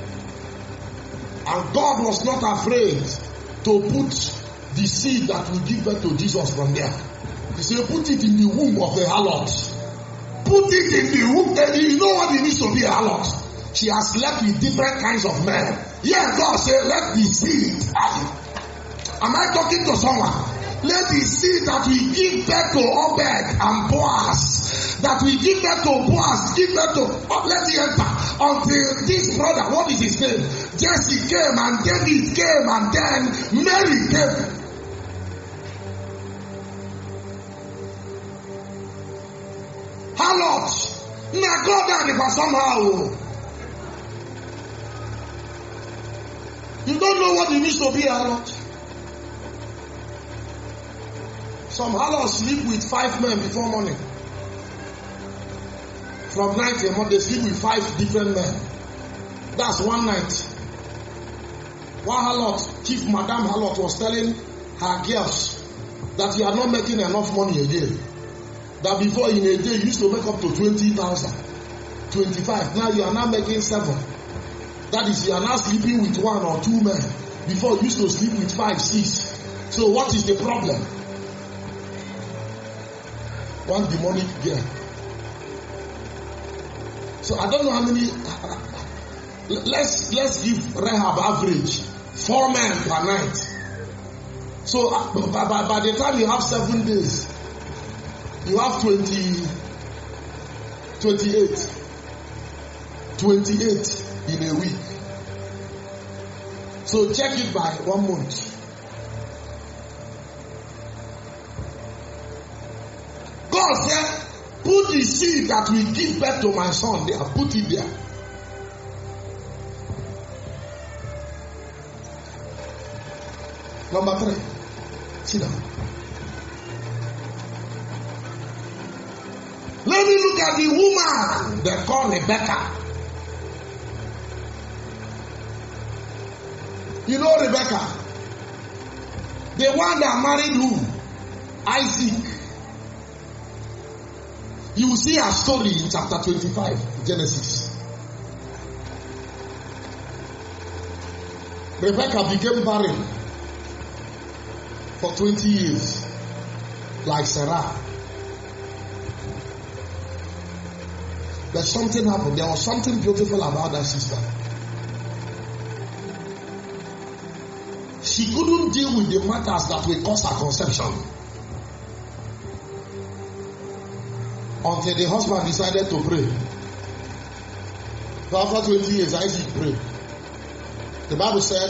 And God was not afraid to put the seed that will give birth to Jesus from there. He said, put it in the womb of the harlot. Put it in the womb. And you know what it means to be a harlot? She has slept with different kinds of men. Yeah, God said, let the seed. Am I talking to someone? Let the seed that we give birth to Obed and Boaz, that we give birth to Boaz, give birth to, let it enter until this brother, what is his name? Jesse came and David came and then Mary came. Harlot. Now go down for somehow. You don't know what it means to be a harlot. Some harlots sleep with 5 men before morning. From night till morning, they sleep with 5 different men. That's one night. One harlot, Chief Madame Harlot, was telling her girls that you are not making enough money a day. That before in a day you used to make up to 20,000, 25. Now you are now making 7. That is, you are now sleeping with 1 or 2 men. Before you used to sleep with 5, 6. So what is the problem? One demonic girl. So I don't know how many. Let's give Rahab average 4 men per night. So by the time you have 7 days, you have 28 in a week. So check it by 1 month. God said, put the seed that will give birth to my son there. Put it there. Number 3. Sit down. Let me look at the woman they call Rebecca. You know Rebecca? The one that married who? Isaac. You will see her story in chapter 25, Genesis. Rebecca became barren for 20 years, like Sarah. But something happened. There was something beautiful about that sister. She couldn't deal with the matters that will cause her conception. Until the husband decided to pray. So after 20 years, Isaac prayed. The Bible said,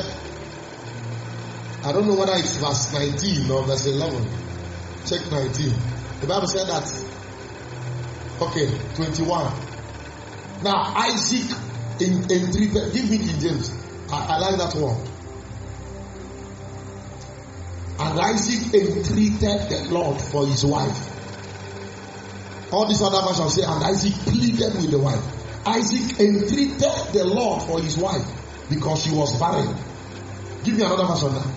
I don't know whether it's verse 19 or verse 11. Check 19. The Bible said that, okay, 21. Now Isaac entreated, give me King James. I like that word. And Isaac entreated the Lord for his wife. All these other versions say, and Isaac pleaded with the wife. Isaac entreated the Lord for his wife because she was barren. Give me another version now.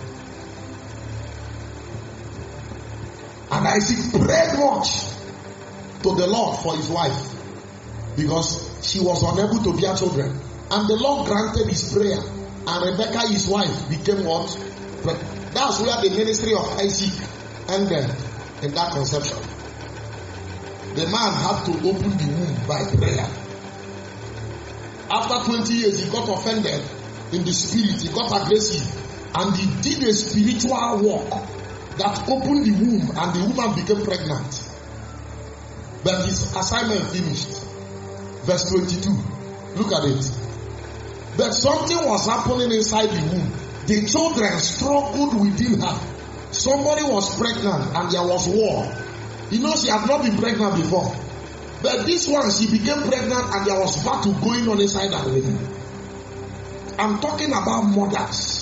And Isaac prayed much to the Lord for his wife because she was unable to bear children. And the Lord granted his prayer. And Rebecca, his wife, became what? That's where the ministry of Isaac ended, in that conception. The man had to open the womb by prayer. After 20 years, he got offended in the spirit. He got aggressive. And he did a spiritual walk that opened the womb and the woman became pregnant. But his assignment finished. Verse 22. Look at it. But something was happening inside the womb. The children struggled within her. Somebody was pregnant and there was war. You know, she had not been pregnant before. But this one, she became pregnant and there was battle going on inside her womb. I'm talking about mothers.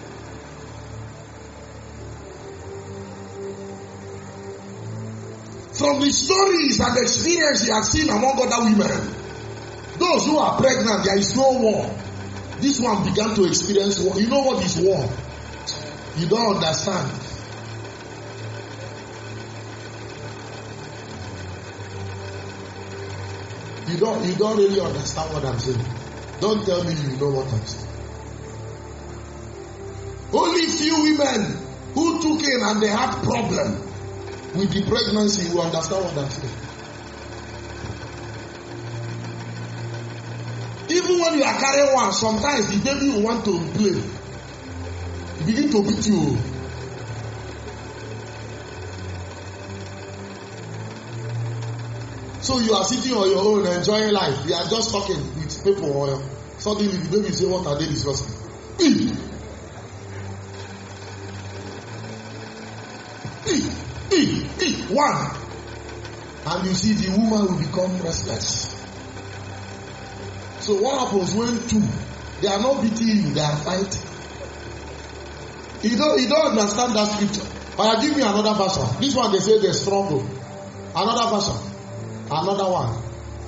From the stories and experience you have seen among other women, those who are pregnant, there is no war. This one began to experience war. You know what is war? You don't understand. You don't really understand what I'm saying. Don't tell me you know what I'm saying. Only few women who took in and they had problem with the pregnancy will understand what I'm saying. Even when you are carrying one, sometimes the baby will want to play. He begin to beat you. So you are sitting on your own enjoying life. You are just talking with people or suddenly the baby say, what are they discussing? One. And you see the woman will become restless. So what happens when two? They are not beating you, they are fighting. You don't understand that scripture. But give me another version. This one they say they struggle. Another version. Another one.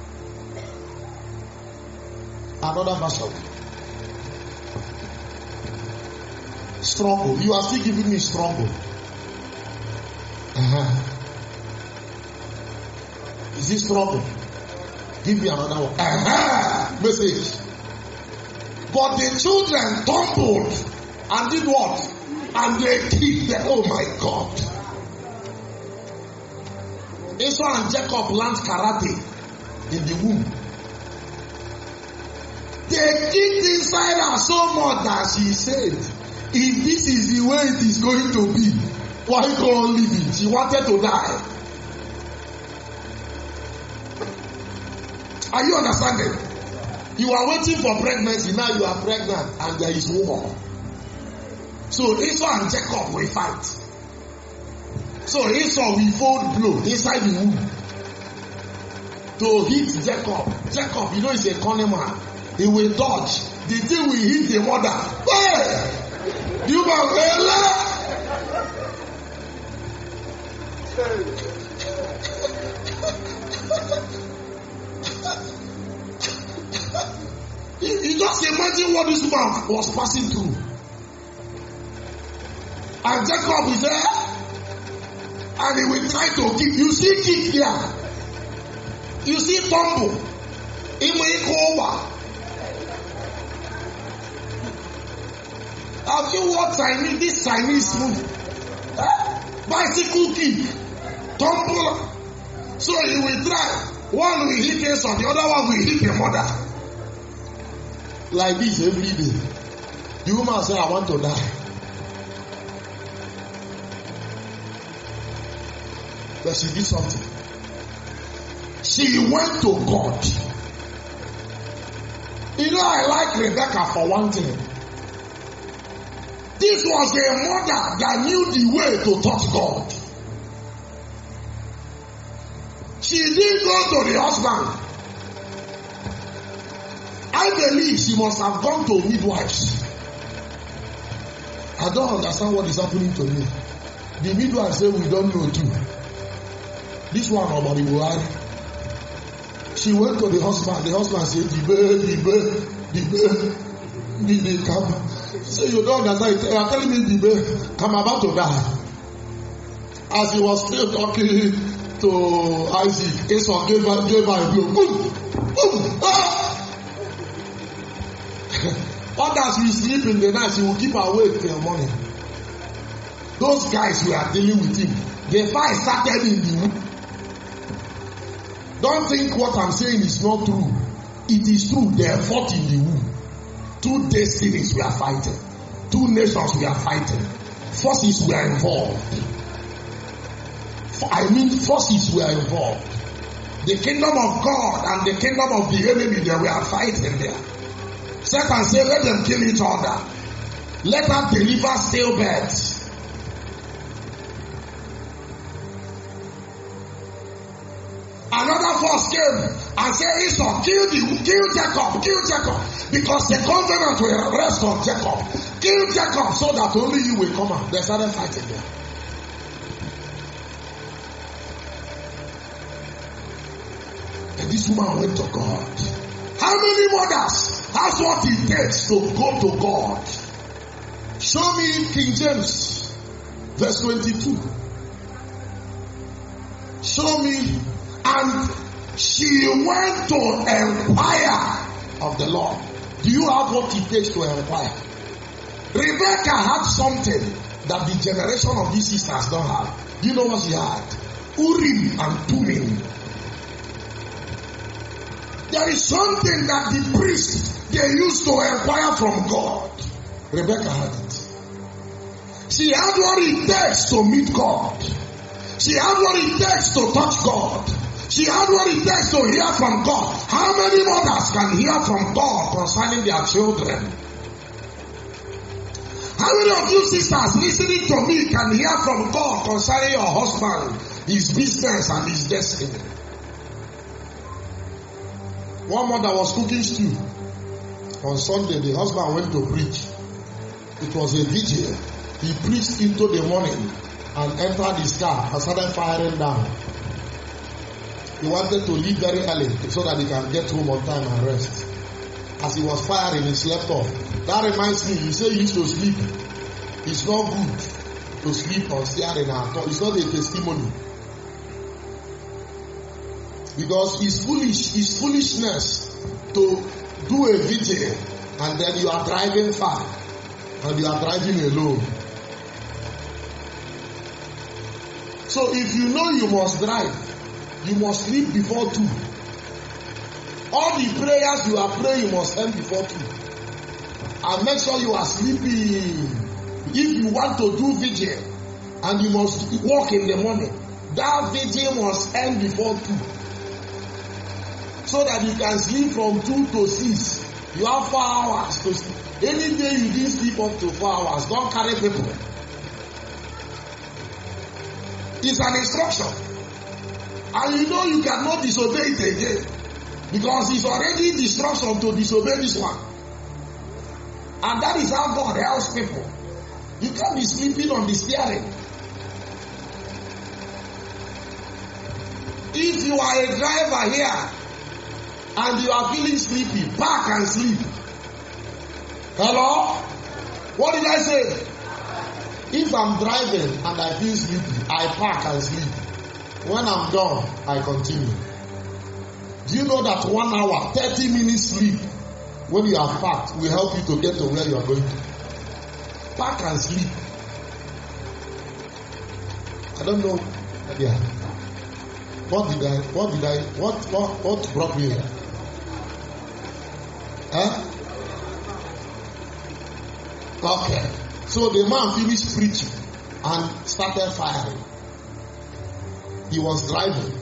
Another version. Struggle. You are still giving me struggle. Is this struggle? Give me another one. Message. But the children tumbled and did what? And they kicked them. Oh my God. Esau and Jacob learned karate in the womb. They kicked inside her so much that she said, if this is the way it is going to be, why go on living? She wanted to die. Are you understanding? You are waiting for pregnancy, now you are pregnant and there is war. So Esau and Jacob will fight. So Esau will fold blow inside the womb to hit Jacob. Jacob, you know, is a cunning man. He will dodge. The thing will hit the mother. Hey! You just imagine what this man was passing through. And Jacob is there. And he will try to kick. You see kick here. You see tumble. He will go over. Have you watched this Chinese move? Bicycle kick. Tumble. So he will try. One will hit his son, the other one will hit the mother. Like this every day. The woman said, I want to die. But she did something. She went to God. You know, I like Rebecca for one thing. This was a mother that knew the way to touch God. She didn't go to the husband. I believe she must have gone to midwives. I don't understand what is happening to me. The midwife said we don't know too. This one nobody will hide. She went to the husband. The husband said, the baby, come. So you don't understand. You are telling me the baby, I'm about to die. As he was still talking to Isaac, Esau gave her a blow. Boom, boom, ah! Others will sleep in the night. He will keep awake till morning. Those guys who are dealing with him, the fight started in the womb. Don't think what I'm saying is not true. It is true. They fought in the womb. Two destinies we are fighting. Two nations we are fighting. forces were involved. Forces were involved. The kingdom of God and the kingdom of the enemy, they were fighting there. Satan said, let them kill each other. Let them deliver stillbirths. Another force came and said, Esau, kill Jacob, because the covenant will rest on Jacob. Kill Jacob so that only you will come out. They started fighting there. And this woman went to God. How many mothers has what it takes to go to God? Show me King James, verse 22. Show me. And she went to inquire of the Lord. Do you have what it takes to inquire? Rebecca had something that the generation of these sisters don't have. Do you know what she had? Urim and Thummim. There is something that the priests, they used to inquire from God. Rebecca had it. She had what it takes to meet God. She had what it takes to touch God. She had what it takes to hear from God. How many mothers can hear from God concerning their children? How many of you sisters listening to me can hear from God concerning your husband, his business and his destiny? One mother was cooking stew. On Sunday, the husband went to preach. It was a vigil. He preached into the morning and entered his car and started firing down. He wanted to leave very early so that he can get home on time and rest. As he was firing, he slept off. That reminds me, you say you used to sleep. It's not good to sleep on steering at all. It's not a testimony. Because it's foolishness to do a vigil and then you are driving far and you are driving alone. So if you know you must drive, you must sleep before 2. All the prayers you are praying, you must end before 2. And make sure you are sleeping. If you want to do vigil and you must walk in the morning, that vigil must end before 2. So that you can sleep from 2 to 6. You have 4 hours to sleep. Any day you didn't sleep up to 4 hours, don't carry people. It's an instruction. And you know you cannot disobey it again. Because it's already instruction to disobey this one. And that is how God helps people. You can't be sleeping on the steering. If you are a driver here and you are feeling sleepy, park and sleep. Hello? What did I say? If I'm driving and I feel sleepy, I park and sleep. When I'm done, I continue. Do you know that 1 hour, 30 minutes sleep when you are parked will help you to get to where you are going to? Park and sleep. I don't know. Yeah. What brought me here? Huh? Okay. So the man finished preaching and started firing. He was driving.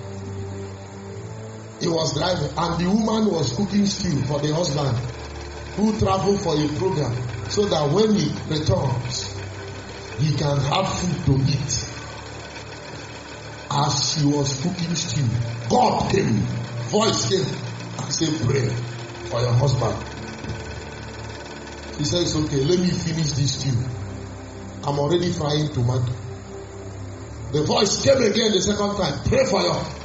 And the woman was cooking stew for the husband who traveled for a program so that when he returns, he can have food to eat. As she was cooking stew, God came, voice came and said, pray for your husband. He says, okay, let me finish this stew. I'm already frying tomato. The voice came again the second time. Pray for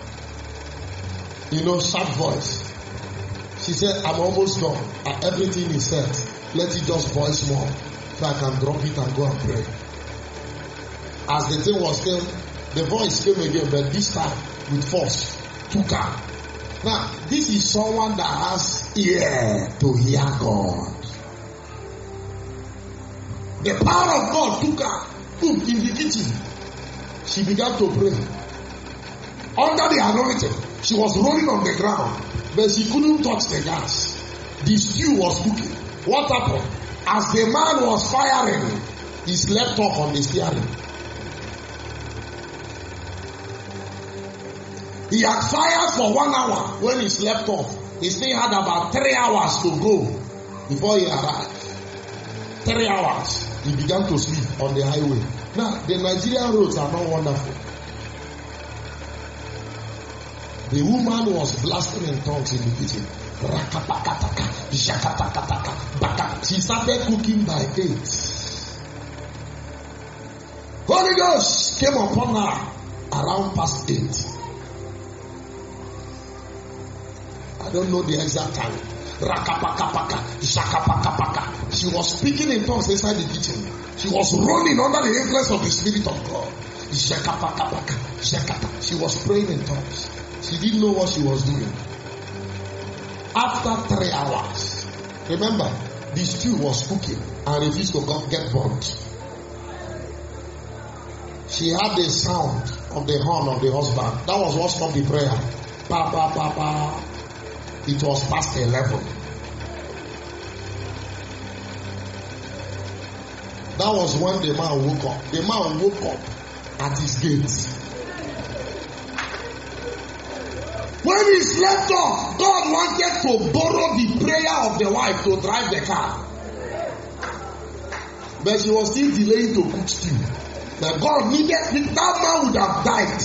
your, sharp voice. She said, I'm almost done. Everything is set. Let it just boil small so I can drop it and go and pray. As the thing was still, the voice came again, but this time with force. Took her. Now, this is someone that has ear to hear God. The power of God took her in the kitchen. She began to pray. Under the anointing, she was rolling on the ground, but she couldn't touch the gas. The stew was cooking. What happened? As the man was firing, He slept off on the steering. He had fired for 1 hour when he slept off. He still had about 3 hours to go before he arrived. 3 hours. He began to sleep on the highway. Now, the Nigerian roads are not wonderful. The woman was blasting in tongues in the kitchen. She started cooking by 8. Holy Ghost came upon her around past 8. I don't know the exact time. She was speaking in tongues inside the kitchen. She was rolling under the influence of the Spirit of God. She was praying in tongues. She didn't know what she was doing. After 3 hours, remember, the stew was cooking and refused to get burnt. She had the sound of the horn of the husband. That was what stopped the prayer. Pa, pa, pa, pa. It was past 11. That was when the man woke up. The man woke up at his gate. When he slept off, God wanted to borrow the prayer of the wife to drive the car. But she was still delaying to cook stew. That God needed, that man would have died.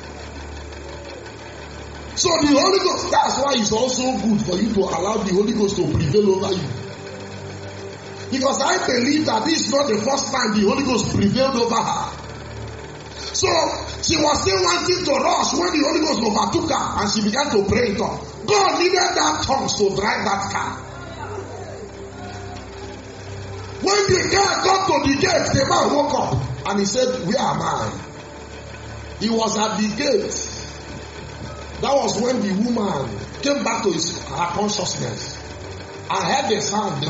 So the Holy Ghost, that's why it's also good for you to allow the Holy Ghost to prevail over you. Because I believe that this is not the first time the Holy Ghost prevailed over her. So she was still wanting to rush when the Holy Ghost overtook her and she began to pray in tongues. God needed that tongues to drive that car. When the guy got to the gate, the man woke up and he said, "Where am I?" He was at the gate. That was when the woman came back to her consciousness. I heard the sound,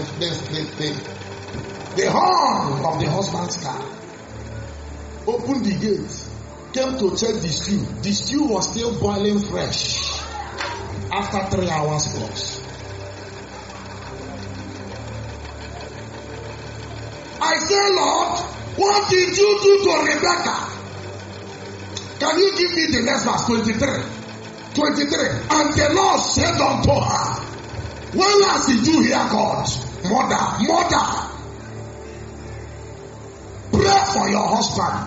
the horn of the husband's car. Opened the gate, came to check the stew. The stew was still boiling fresh after 3 hours plus. I say, Lord, what did you do to Rebecca? Can you give me the next verse, 23? 23. And the Lord said unto her, when last did you hear God? Mother, pray for your husband.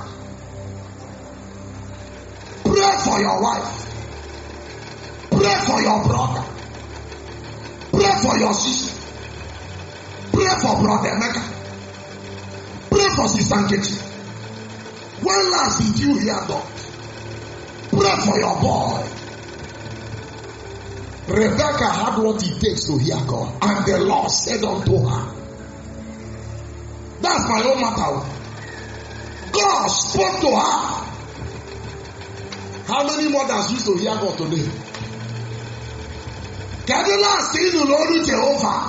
Pray for your wife. Pray for your brother. Pray for your sister. Pray for Brother Emeka. Pray for Sister Nkechi. When last did you hear God? Pray for your boy. Rebecca had what it takes to hear God. And the Lord said unto her, that's my own matter. God spoke to her. How many mothers used to hear God today? Jehovah.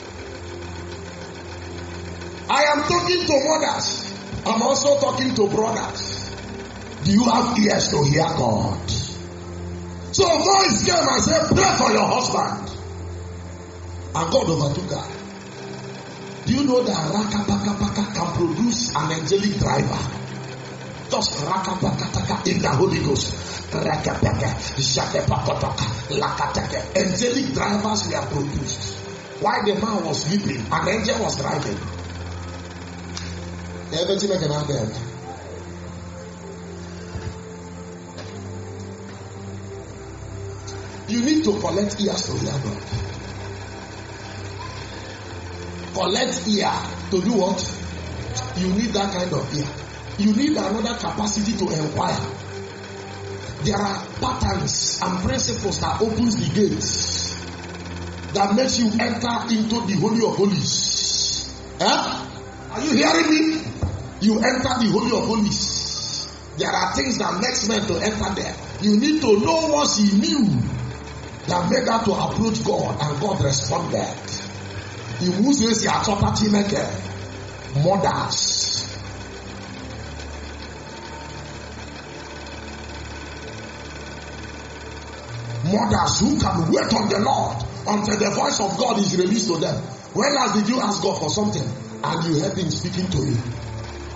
I am talking to mothers. I'm also talking to brothers. Do you have ears to hear God? So a voice came and said, pray for your husband. And God overtook her. Do you know that Rakapakapaka can produce an angelic driver? Just Rakapakataka in the Holy Ghost. Rakapaka, Jakepakotaka, Lakataka. Angelic drivers were produced. While the man was sleeping, an angel was driving. Everything I can have there. You need to collect ears to hear God. Collect ear to do what? You need that kind of ear. You need another capacity to inquire. There are patterns and principles that opens the gates that makes you enter into the Holy of Holies. Are you hearing me? You enter the Holy of Holies. There are things that makes men to enter there. You need to know what he knew that made her to approach God, and God responded. He who says your property maker, mothers. Mothers who can wait on the Lord until the voice of God is released to them. When last did you ask God for something and you heard him speaking to you?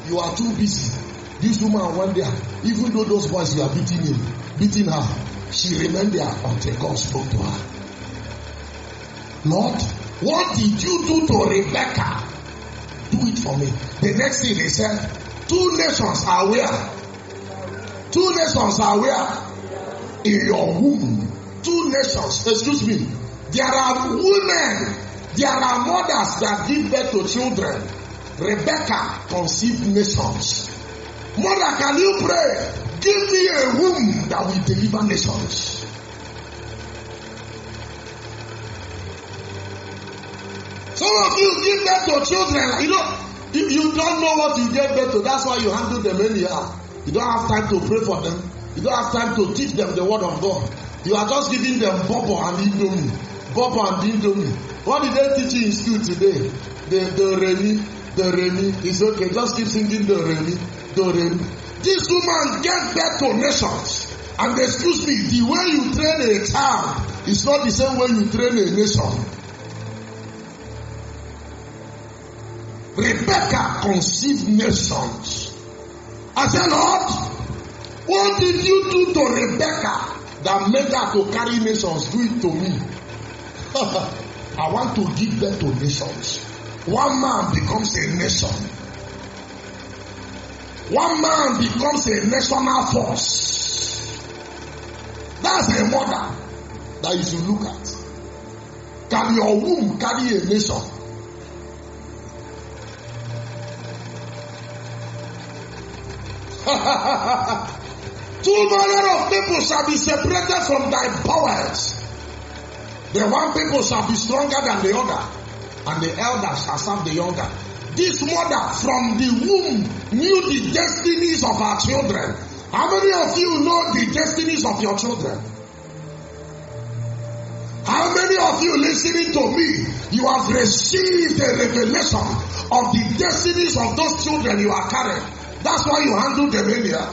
You are too busy. This woman went there. Even though those boys you are beating her, she remained there until God spoke to her. Lord, what did you do to Rebecca? Do it for me. The next thing they said, 2 nations are where? 2 nations are where? In your womb. 2 nations, excuse me. There are women, there are mothers that give birth to children. Rebecca conceived nations. Mother, can you pray? Give me a womb that will deliver nations. Some of you give birth to children. You don't know what you gave birth to. That's why you handle them anyhow. You don't have time to pray for them. You don't have time to teach them the word of God. You are just giving them bobo and indomie. Bobo and indomie. What did they teach you in school today? The Remi. It's okay. Just keep singing the Remi. This woman gave birth to nations. And excuse me, the way you train a child is not the same way you train a nation. Rebecca conceived nations. I said, Lord, what did you do to Rebecca that made her to carry nations? Do it to me. I want to give birth to nations. One man becomes a nation. One man becomes a national force. That's a mother that you should look at. Can your womb carry a nation? Too many of people shall be separated from thy bowels. The one people shall be stronger than the other, and the elder shall serve the younger. This mother from the womb knew the destinies of her children. How many of you know the destinies of your children? How many of you listening to me, you have received a revelation of the destinies of those children you are carrying? That's why you handle them earlier.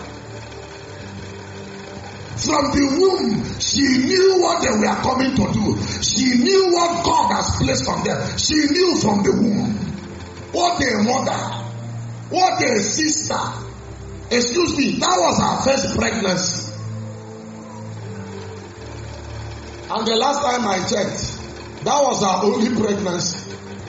From the womb, she knew what they were coming to do. She knew what God has placed on them. She knew from the womb. What a mother. What a sister. Excuse me, that was her first pregnancy. And the last time I checked, that was her only pregnancy.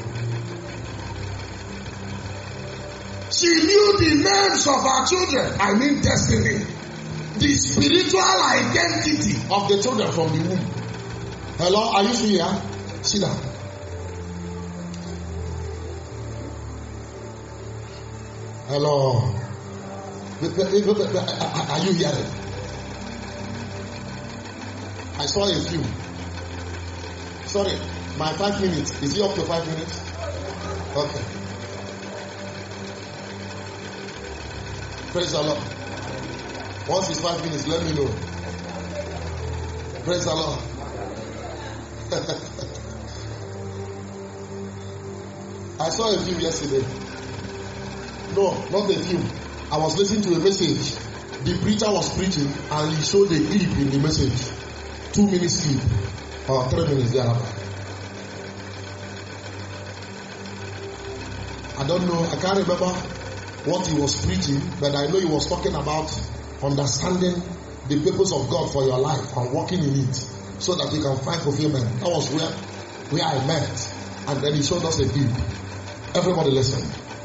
She knew the names of her children. I mean destiny. The spiritual identity of the children from the womb. Hello, are you still here? Sit down. Hello. Are you hearing? I saw a few. Sorry, my 5 minutes. Is it up to 5 minutes? Okay. Praise the Lord. Once it's 5 minutes, let me know. Praise the Lord. I saw a few yesterday. No, not a few. I was listening to a message. The preacher was preaching and he showed a clip in the message. 2 minutes clip. Or 3 minutes thereafter. I don't know. I can't remember what he was preaching, but I know he was talking about understanding the purpose of God for your life and walking in it so that you can find fulfillment. That was where I met. And then he showed us a clip. Everybody listen.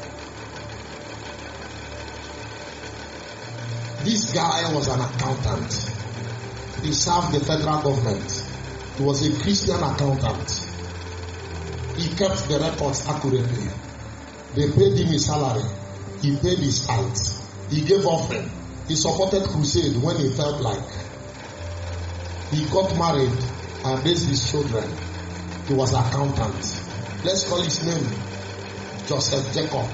This guy was an accountant. He served the federal government. He was a Christian accountant. He kept the records accurately. They paid him his salary. He paid his tithes. He gave offering. He supported crusade when he felt like. He got married and raised his children. He was an accountant. Let's call his name Joseph Jacob.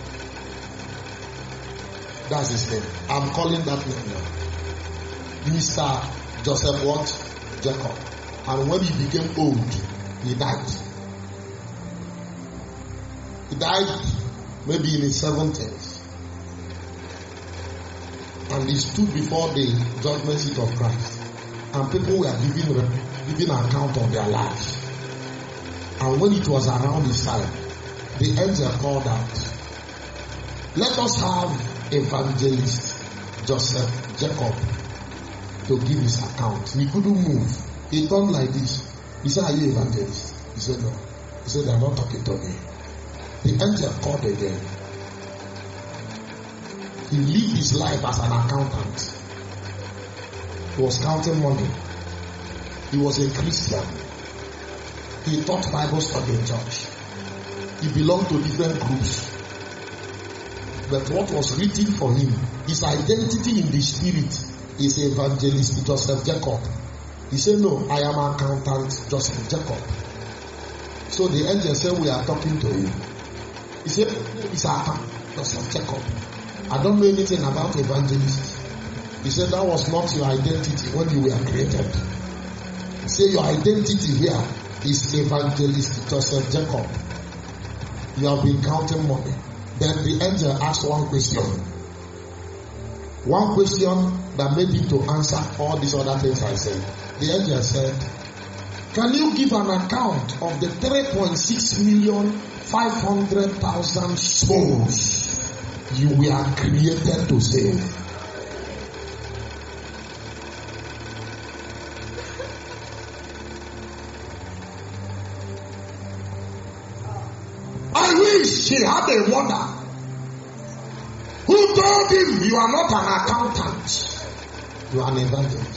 That's his name. I'm calling that name now. Mr. Joseph what? Jacob. And when he became old, he died. He died maybe in his 70s. And he stood before the judgment seat of Christ. And people were giving account of their lives. And when it was around his time, the angel called out. Let us have evangelist Joseph Jacob to give his account. He couldn't move. He turned like this. He said, "Are you evangelist?" He said, "No." He said, "They are not talking to me." The angel called again. He lived his life as an accountant. He was counting money. He was a Christian. He taught Bible study in church. He belonged to different groups. But what was written for him, his identity in the spirit, is evangelist Joseph Jacob. He said, "No, I am accountant Joseph Jacob." So the angel said, "We are talking to you." He said, "It's accountant Joseph Jacob. I don't know anything about evangelist." He said, "That was not your identity when you were created." He said, "Your identity here is evangelist Joseph Jacob. You have been counting money." Then the angel asked one question. One question that made him to answer all these other things I said. The angel said, "Can you give an account of the 3.6,500,000 souls you were created to save?" I wish he had a mother who told him, "You are not an accountant, you are an evangelist."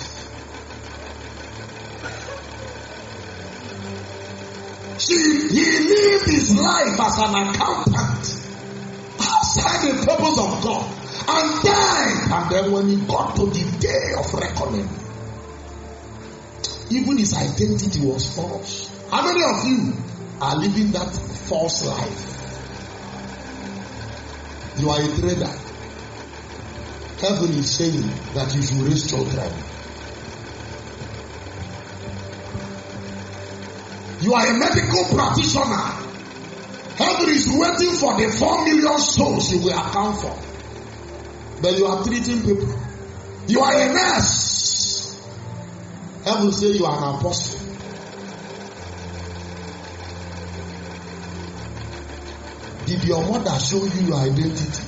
He lived his life as an accountant outside the purpose of God and died. And then when he got to the day of reckoning, even his identity was false. How many of you are living that false life? You are a trader. Heaven is saying that you should raise children. You are a medical practitioner. Heaven is waiting for the 4 million souls you will account for. But you are treating people. You are a nurse. Heaven says you are an apostle. Did your mother show you your identity?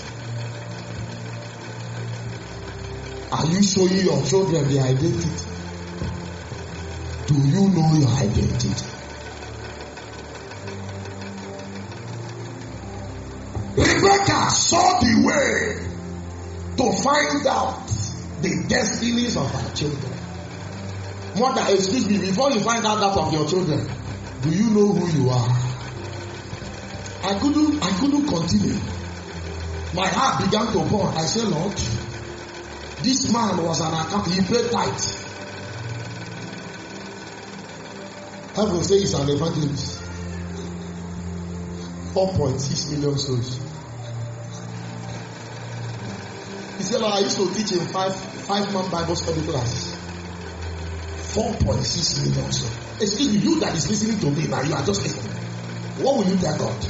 Are you showing your children their identity? Do you know your identity? Rebecca saw the way to find out the destinies of her children. Mother, excuse me, before you find out that of your children, do you know who you are? I couldn't continue. My heart began to burn. I said, "Lord, this man was an accountant. He paid tithe." Heaven says he's an evangelist. 4.6 million souls. He said, "Lord, I used to teach in five-month Bible study class. 4.6 million souls." Excuse me, you that is listening to me now, you are just listening. What will you tell God?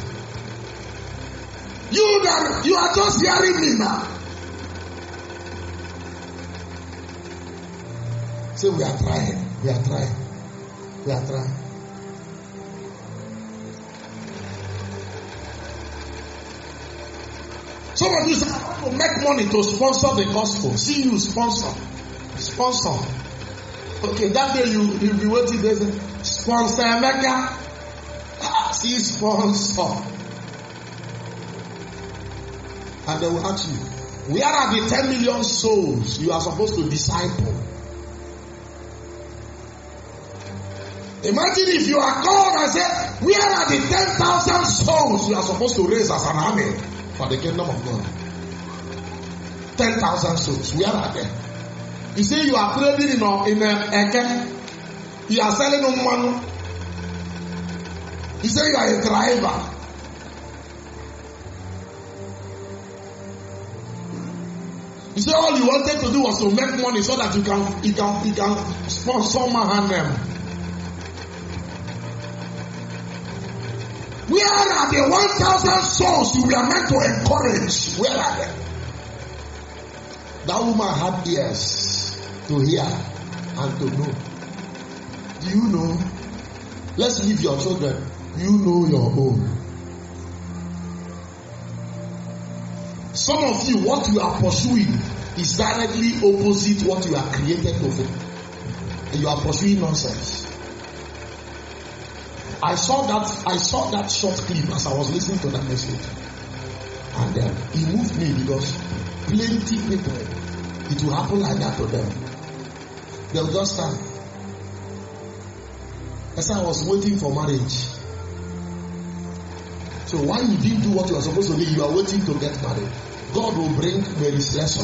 You that you are just hearing me now. Say, "We are trying. We are trying. We are trying." Some of you say, "I want to make money to sponsor the gospel." See, you sponsor. Okay, that day you'll be waiting there. Sponsor Emeka. See, sponsor. And they will ask you, where are the 10 million souls you are supposed to disciple? Imagine if you are called and say, where are the 10,000 souls you are supposed to raise as an army for the kingdom of God? 10,000 souls, where are they? You say you are trading in Eke. You are selling on one. You say you are a driver. You say all you wanted to do was to make money so that you can sponsor Mahanem. Where are the 1,000 souls you were meant to encourage? Where are they? That woman had ears to hear and to know. Do you know? Let's leave your children. You know your own. Some of you, what you are pursuing is directly opposite what you are created to do. And you are pursuing nonsense. I saw that short clip as I was listening to that message. And it moved me because plenty people, it will happen like that to them. They'll just stand. As I was waiting for marriage. So why you didn't do what you are supposed to do? You are waiting to get married. God will bring Mary's lesson.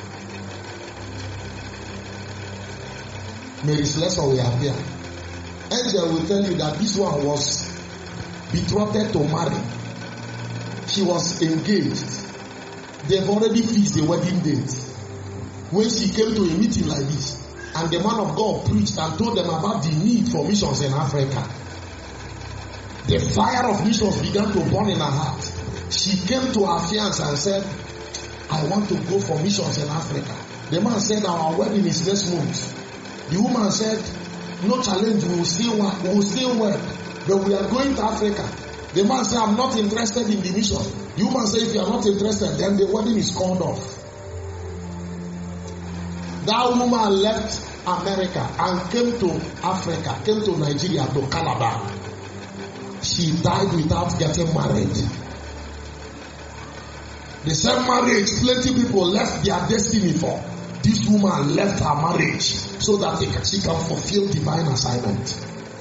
Mary's lesson will appear. Angel will tell you that this one was betrothed to marry. She was engaged. They've already fixed the wedding date. When she came to a meeting like this, and the man of God preached and told them about the need for missions in Africa. The fire of missions began to burn in her heart. She came to her fiancé and said, I want to go for missions in Africa. The man said, our wedding is next month. The woman said, no challenge, we will still work, but we are going to Africa. The man said, I'm not interested in the mission. The woman said, if you are not interested, then the wedding is called off. That woman left America and came to Africa, came to Nigeria, to Calabar. She died without getting married. The same marriage plenty people left their destiny for. This woman left her marriage so that she can fulfill divine assignment.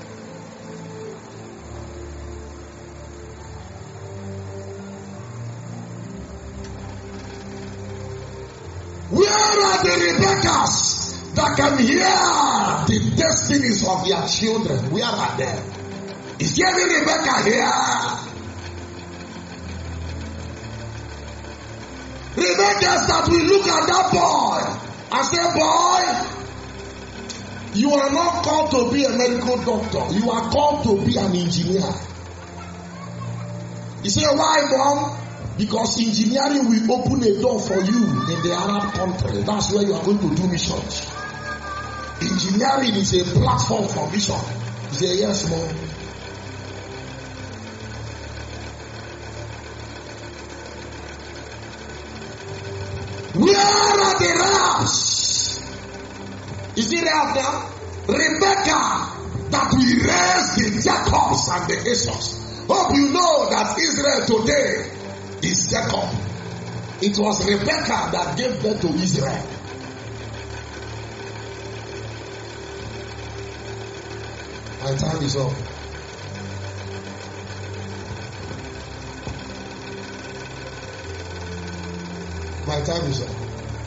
Where are the Rebeccas that can hear the destinies of their children? Where are they? Is there any Rebecca here? Rebeccas that will look at that boy and say, boy, you are not called to be a medical doctor. You are called to be an engineer. You say, why, mom? Because engineering will open a door for you in the Arab country. That's where you are going to do missions. Engineering is a platform for mission. You say, yes, mom. Where are the Rahabs? Is it Rahab there? Rebecca that will raise the Jacobs and the Esau's. Hope you know that Israel today is Jacob. It was Rebecca that gave birth to Israel. My time is up. My time is up.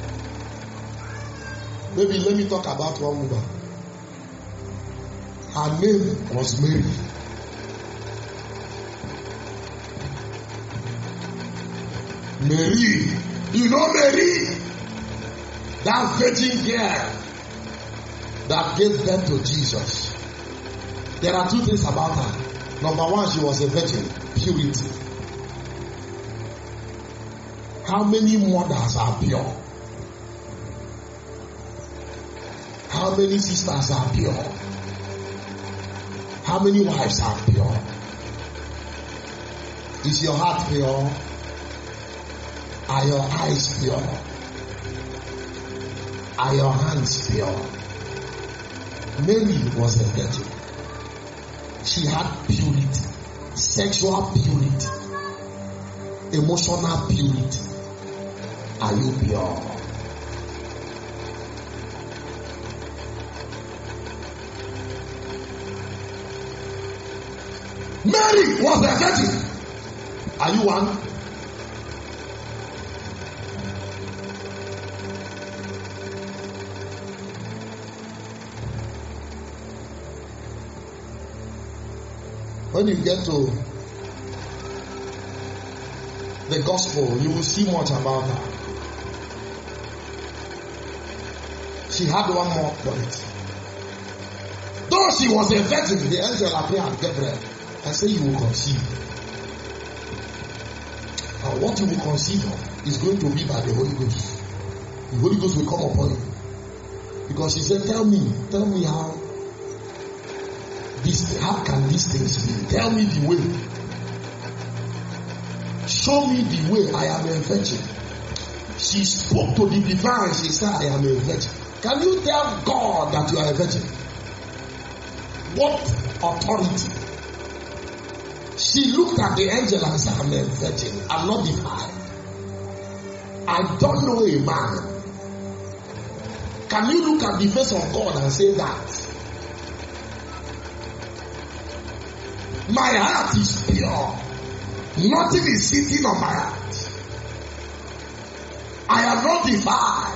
Maybe let me talk about one woman. Her name was Mary. Mary. You know Mary? That virgin girl that gave birth to Jesus. There are two things about her. Number one, she was a virgin. Purity. How many mothers are pure? How many sisters are pure? How many wives are pure? Is your heart pure? Are your eyes pure? Are your hands pure? Mary was a virgin. She had purity, sexual purity, emotional purity. Are you pure? Mary was a virgin. Are you one? When you get to the gospel, you will see much about her. She had one more point. Though she was a virgin, the angel appeared at Gabriel and said, you will conceive. And what you will conceive of is going to be by the Holy Ghost. The Holy Ghost will come upon you. Because she said, tell me how can these things be? Tell me the way. Show me the way. I am a virgin. She spoke to the divine. She said, I am a virgin. Can you tell God that you are a virgin? What authority? She looked at the angel and said, I'm a virgin. I'm not defiled. I don't know a man. Can you look at the face of God and say that? My heart is pure. Nothing is sitting on my heart. I am not defiled.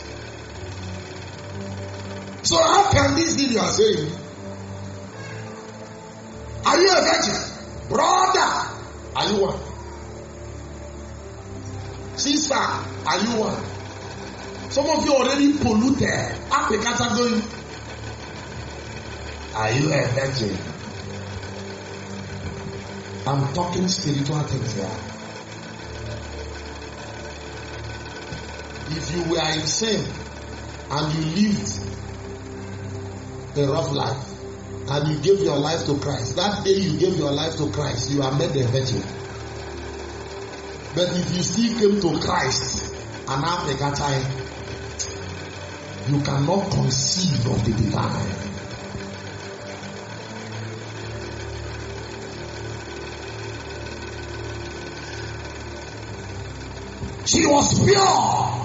So how can this be you are saying? Are you a virgin? Brother, are you one? Sister, are you one? Some of you already polluted. Up the category. Are you a virgin? I'm talking spiritual things here. If you were in sin and you lived a rough life and you gave your life to Christ, that day you gave your life to Christ, you are made a virgin. But if you still came to Christ and Africa time, you cannot conceive of the divine. She was pure.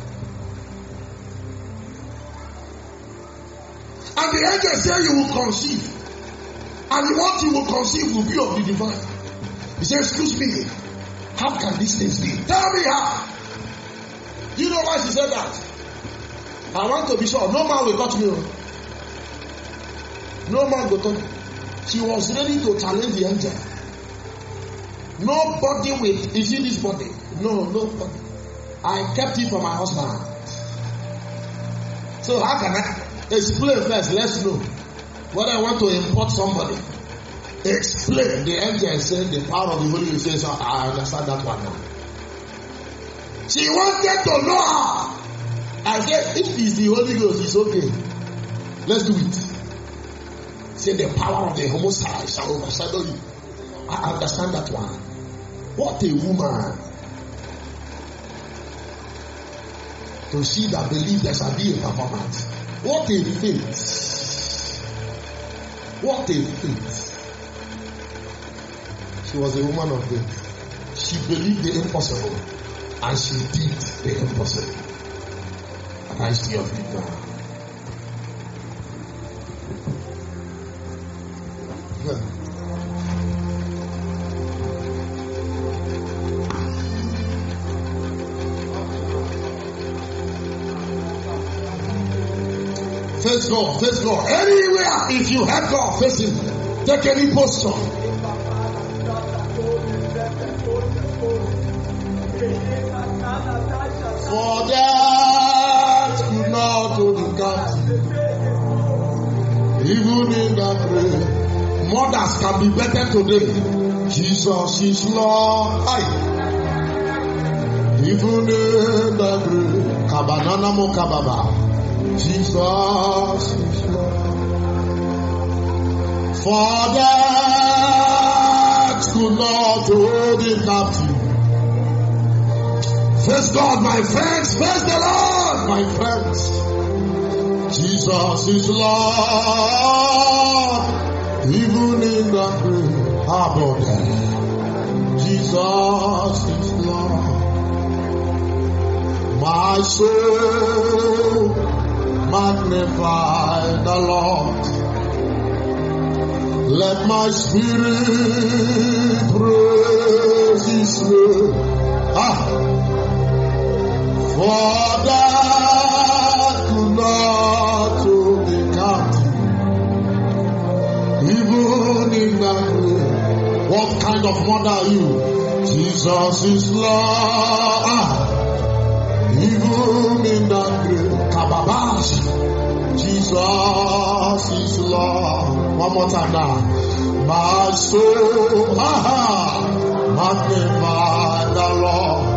And the angel said you will conceive. And what you will conceive will be of the divine. He said, excuse me, how can these things be? Tell me how. You know why she said that? I want to be sure. No man will touch me. No man will touch me. She was ready to challenge the angel. Nobody with, is it this body? No, nobody. I kept it for my husband. So how can I explain first? Let's know. When I want to import somebody, explain. The angel said the power of the Holy Ghost says, I understand that one now. She wanted to know her. I said, if it's the Holy Ghost, it's okay. Let's do it. Say the power of the Most High shall overshadow you. I understand that one. What a woman. To see that believe there shall be a performance. What a faith. What a faith. She was a woman of faith. She believed the impossible. And she did the impossible. And I see your feet now. Face God, face God. Anywhere, if you have God, face Him. Take any posture. For that could not hold the captive. Even in that prayer, mothers can be better today. Jesus is Lord. Even in that prayer, Kabanana mo kababa. Jesus is Lord. For that could not hold him captive. Face God, my friends. Face the Lord, my friends. Jesus is Lord. Even in the grave. How about that? Jesus is Lord. My soul magnify the Lord. Let my spirit praise His name. For that could not hold the captive. Even in that way. What kind of mother are you? Jesus is Lord. Even in that grave, Kababash, Jesus is Lord. One more time now. My soul, magnify the Lord.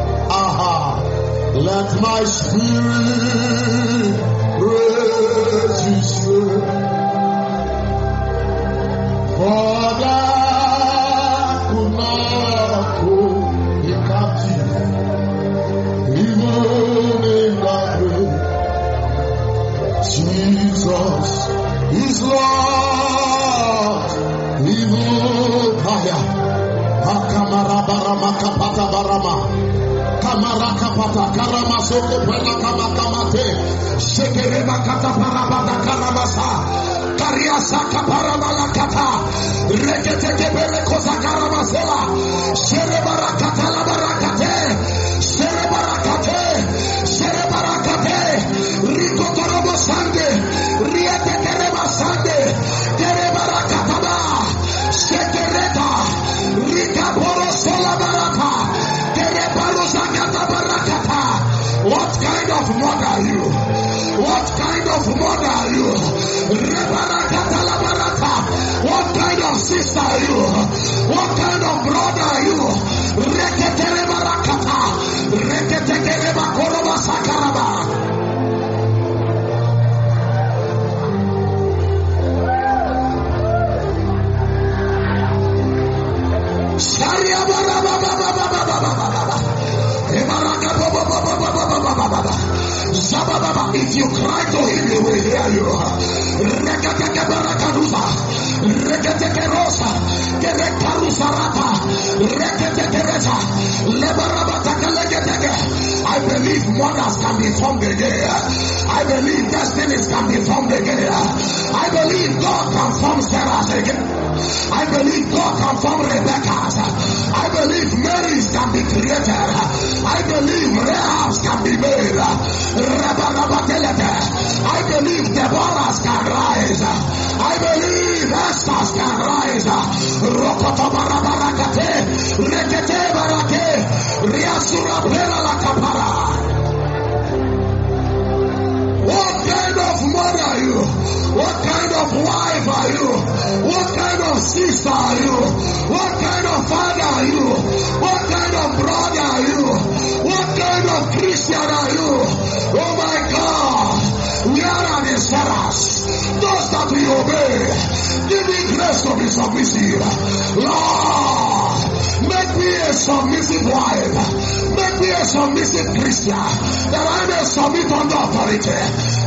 Let my spirit praise His name. For that could not hold the captive. Even Jesus is Lord. Evil higher. Akamara barama kapata barama. Kamara kapata karama soko pela kama kamate. Shekereba kata parabada karamasa. Kariasa kaparama lakata. Rekete kebere kosa karamasela. Sherebarakata la barakate. Sherebarakate. Sherebarakate. Rikotorobo sande. Riete kereba sande. Kerebarakataba. Shekereta. Rikaporo sola baraka. Kerebarosakata barakata. What kind of mother are you? What kind of mother are you? Rebarakata la baraka. What kind of sister are you? What kind of brother are you? Reketere barakata. Reketere bakoroba sakaraba. Sharia baraba baba baba baba baba. Ebaraka baba baba baba baba baba. Zababa, if you cry to him, he will hear you. Rekateke barakadusa. Rekateke rosa. Kerekarusarata. Rekateke reza. Lebarabataka legeteke. I believe mothers can be formed again. I believe destinies can be formed again. I believe God can form Sarah's again. I believe God can form Rebecca's. I believe Mary's can be created. I believe Rahab's can be made. I believe Deborah's can rise. I believe Esther's can rise. Rokoto barabarakate. Rekete barake. Riasura pera la kapara. What kind of mother are you? What kind of wife are you? What kind of sister are you? What kind of father are you? What kind of brother are you? What kind of Christian are you? Oh my God! Where are the servants? Those that we obey. Give me grace to be submissive. Lord, make me a submissive wife. Make me a submissive Christian. That I may submit under authority.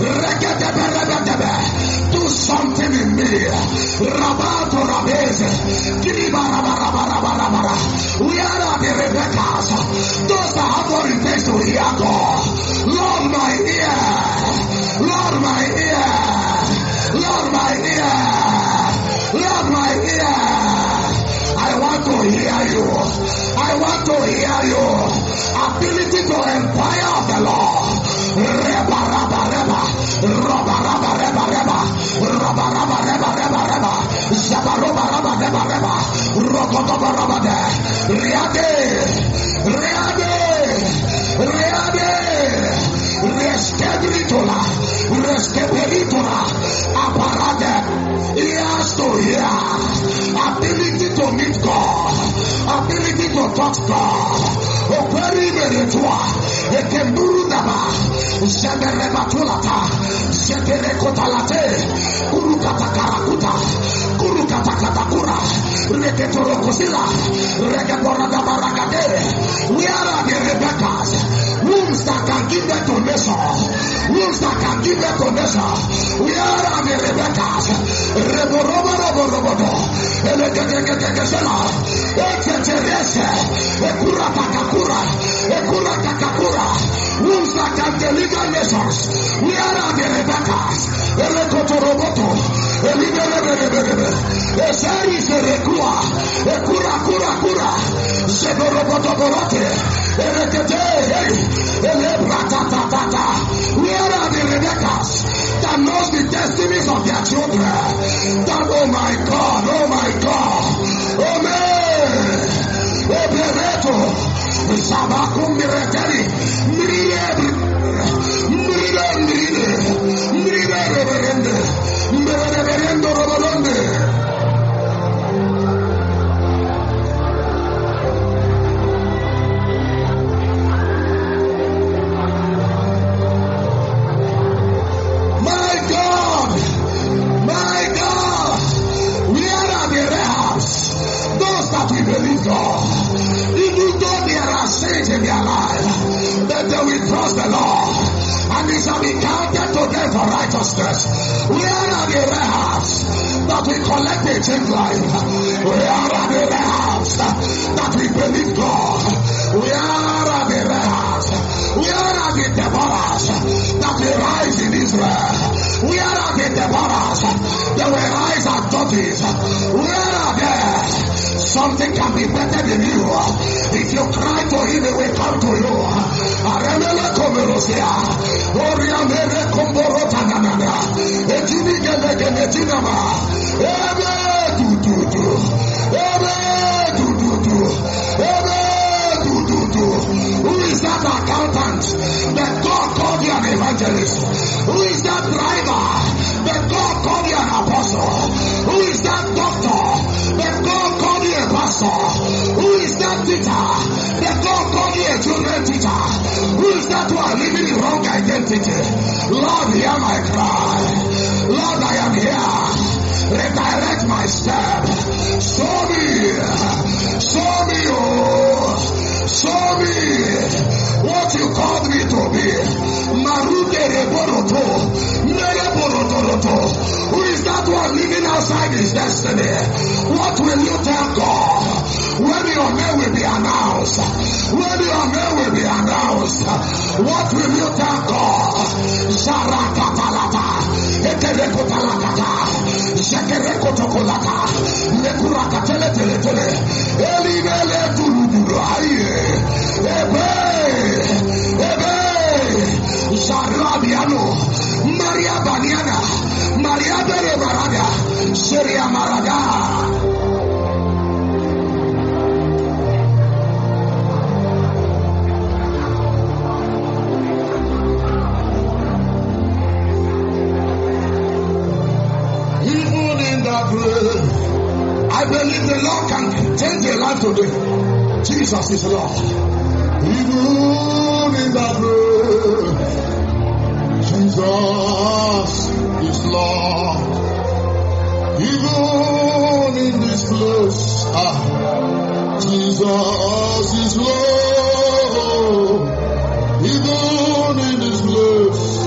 Do something in me. Rabato rabeze. Where are the Rebeccas? Those that have what it takes to hear God. Lord, my ear. Lord, my ear. Lord, my ear. Lord, my ear. I want to hear you. I want to hear you. Ability to inquire of the Lord. Reba, reba, reba. Roba, reba, reba, reba. Roba, reba, reba, reba, reba. Zaba, roba, reba, reba, reba. Rokotoba, reba, de. Riade. Riade. Riade. Reskebritola. Reskebritola. Aparade. He has to hear. Ability to meet God. Ability to touch God. Operi meretua. Ekemburu daba. Zeberebatulata. Zeberekotalate. Kurukatakarakota. Kurukatakatakura. Reketorokozila. Rekeboradabarakade. Where are the Rebeccas? Wombs that can give birth to nation. Wombs that can give birth to nation. Where are the Rebeccas? Reborobo. Eleketekesela. Eketerese. Ekuratakakura. Ekuratakakura. Wombs that can deliver nations. Where are the Rebeccas? Elekotoroboto. Eliberebelebelebe. Eseri serekua. Ekura. Zeborobotoborote. Elekete. Elebratata. Where are the Rebeccas that knows the destinies of their children? That, oh my God. Amen. Ebrebeto. Sabakum mireteri. In their life, that they will trust the Lord, and it shall be counted to them for righteousness. pastors? Where are the Rahabs that we collect a change life? Where are the Rahabs that we believe God? Where are the Rahabs? Where are the Deborahs that will rise in Israel? Where are the Deborahs that will rise as judges? Where are they? Something can be better than you. If you cry to him, he will come to you. Aremele komerosia. Oriamere komborota nanana. Ejini gele jinama. Ebe du. Ebe du. Ebe du. Who is that accountant that God called you an evangelist? Who is that driver that God called you an apostle? Who is that doctor that God called you a pastor? Who is that teacher that God called you a children teacher? Who is that one living in wrong identity? Lord, hear my cry. Lord, I am here. Redirect my step. Show me, show me what you called me to be. Marude reboroto, mere borotoroto. Who is that one living outside his destiny? What will you tell God when your name will be announced? When your name will be announced, what will you tell God? Zarakatalata, eterekotalakata, shekerekotokolata, lekurakateletele, elimele turuduru aye, ebe, Zarabiano, Maria Baniana, Maria Bere Barada, Seria Marada. I believe the Lord can change your life today. Jesus is Lord. Even in that room, Jesus is Lord. Even in this place, Jesus is Lord. Even in this place,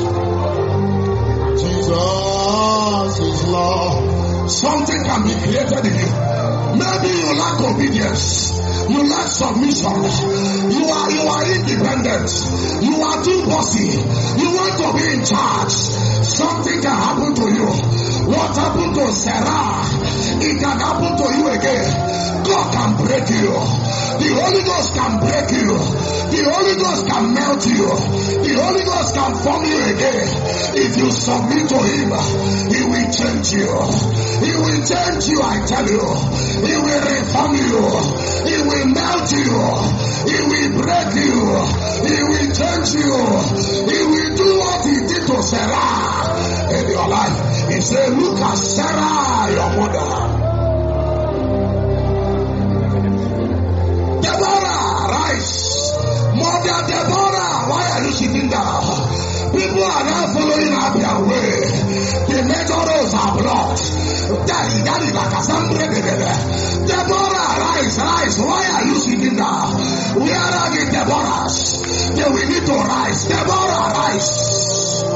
Jesus is Lord. Something can be created in you. Maybe you lack obedience. You lack submission. You are independent. You are too bossy. You want to be in charge. Something can happen to you. What happened to Sarah? It can happen to you again. God can break you. The Holy Ghost can break you. The Holy Ghost can melt you. The Holy Ghost can form you again. If you submit to Him, He will change you. He will change you, I tell you. He will reform you. He will melt you. He will break you. He will change you. He will do what He did to Sarah in your life. He said, look at Sarah, your mother. Deborah, rise. Mother Deborah, why are you sitting down? People are not following up their way. The major roads are blocked. Daddy, like a Sandra. Deborah, rise. Why are you sitting down? Where are the Deborahs? Then we need to rise. Deborah, rise.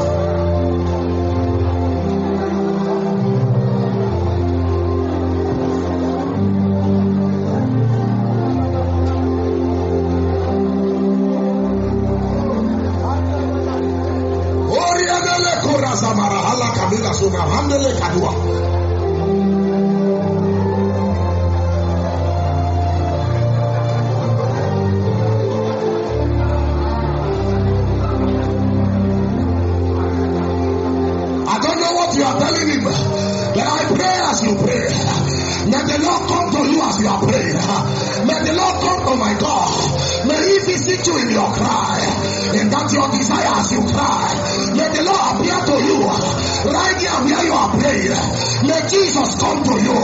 I don't know what you are telling him, but I pray as you pray. May the Lord come to you as you are praying. May the Lord come to my God. May He visit you in your cry, and that your desire as you cry. May the Lord appear to you right here where you are praying. May Jesus come to you.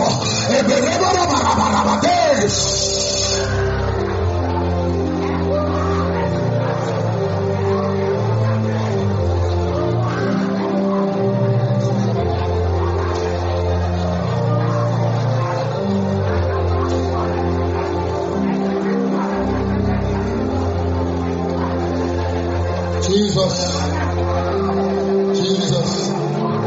Jesus.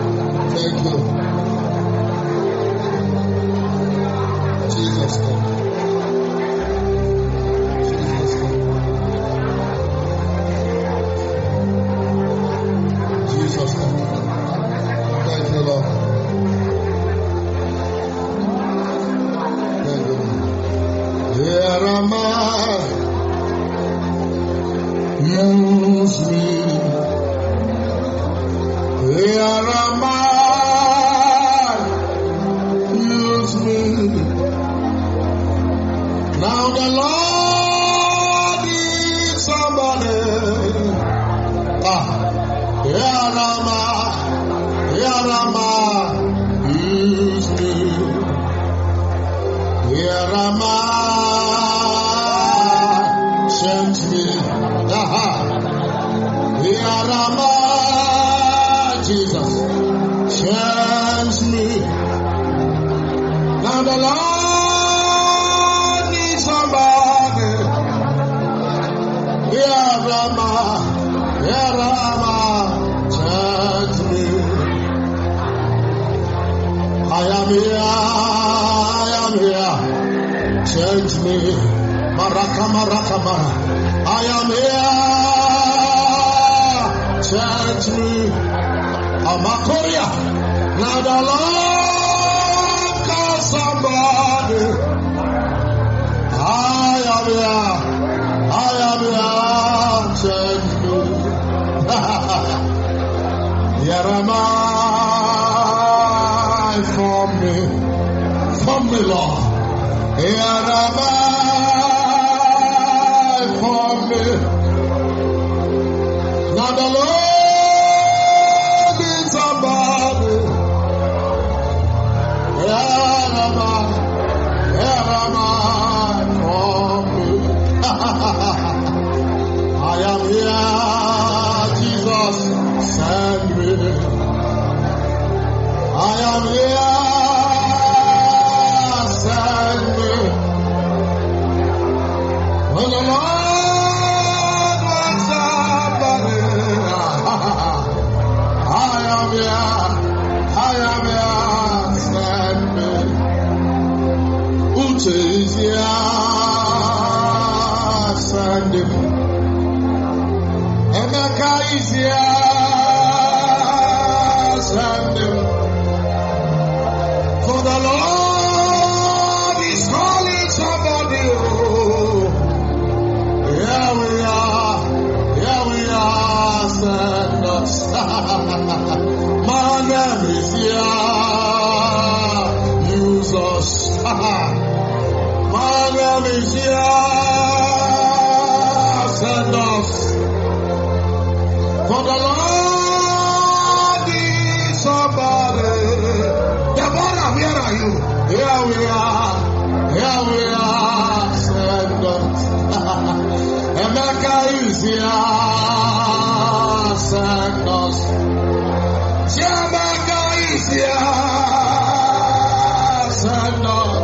Here am I, use me. Now the Lord needs somebody. Here am I, use me. Here am I, send me. Here am I, Jesus, send me. Now the Lord needs somebody. Here am I, send me. I am here, send me. Maraka. I am here, send me. Amakoria. Now the Lord calls somebody. I am here, send me. Here am I, from me, Lord. Here am I, from me. Now the Lord needs somebody. Here am I, from me. I am here, Jesus, send me. I am here, send me. When the Lord wants somebody, I am here, send me. Uche is here, send him. Emeka is here, send him. For the Lord is calling somebody. Here we are, send us. My name is here, use us. My name is here, send us. For the Lord is somebody. Deborah, where are you? Here we are, send us. Emeka is here, send us. Emeka is here, send us.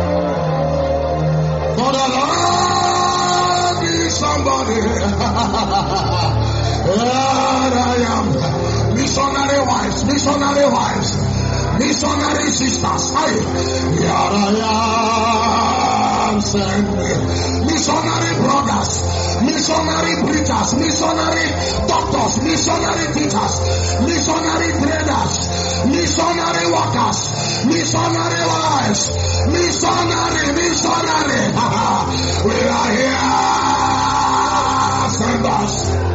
For the Lord is somebody. Here I am. Missionary wives. Missionary sisters, here I am, send me. Missionary brothers, missionary preachers, missionary doctors, missionary teachers, missionary traders, missionary workers, missionary wives, missionary. We are here, send us.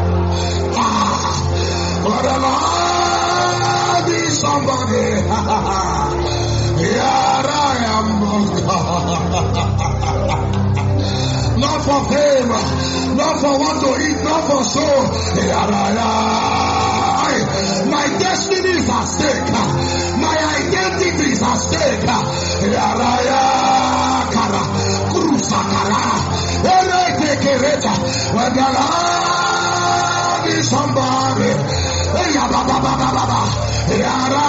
For the Lord is somebody. Here I am. Not for fame, not for what to eat, not for show. Here I am. My destiny is at stake. My identity is at stake. Here I am. When the Lord is somebody. Here I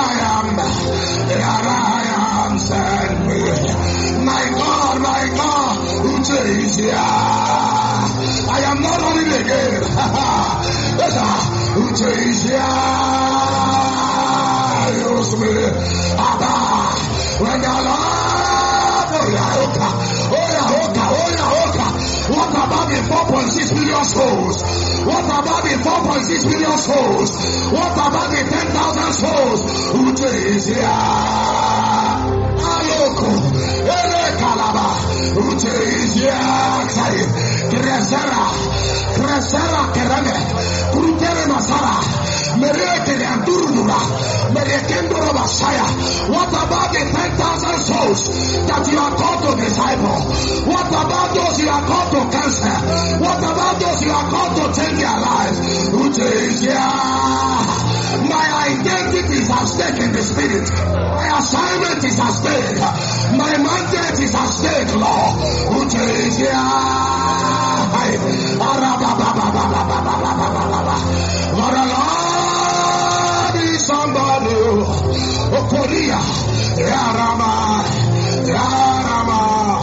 am, send me. My God, Uche is here. I am not running again. Uche is here. Use me. When the Lord, what about the 4.6 million souls? What about the 4.6 million souls? What about the 10,000 souls? Uche is here. Aloko, Ele Kalaba, Uche is here. Crescera Kereme, Kurutere Masara, What about the 10,000 souls that you are called to disciple? What about those you are called to cancel? What about those you are called to change their lives? My identity is at stake in the spirit. My assignment is at stake. My mandate is at stake, Lord. Somebody, Okoria, Yarama, Yarama.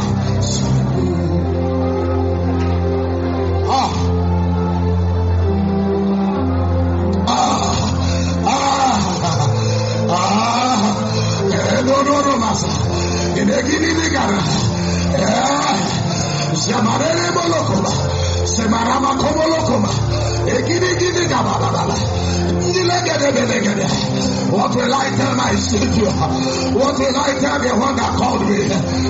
No, Massa. In the Guinea, Zamarele Molokoma, Semarama Komolokoma, Egidi Gababa. What will I tell my Savior? What will I tell the one that called me?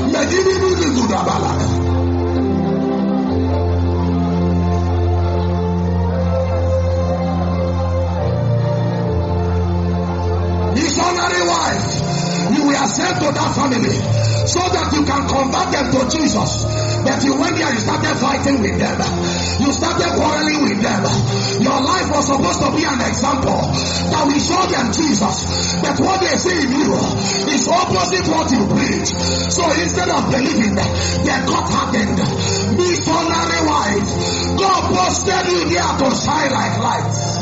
Missionary wife, you were sent to that family so that you can convert them to Jesus. But you went there, you started fighting with them. You started quarreling with them. Your life was supposed to be an example that we show them Jesus. But what they see in you is opposite what you preach. So instead of believing, they got hardened. Missionary wife, God posted you there to shine like lights.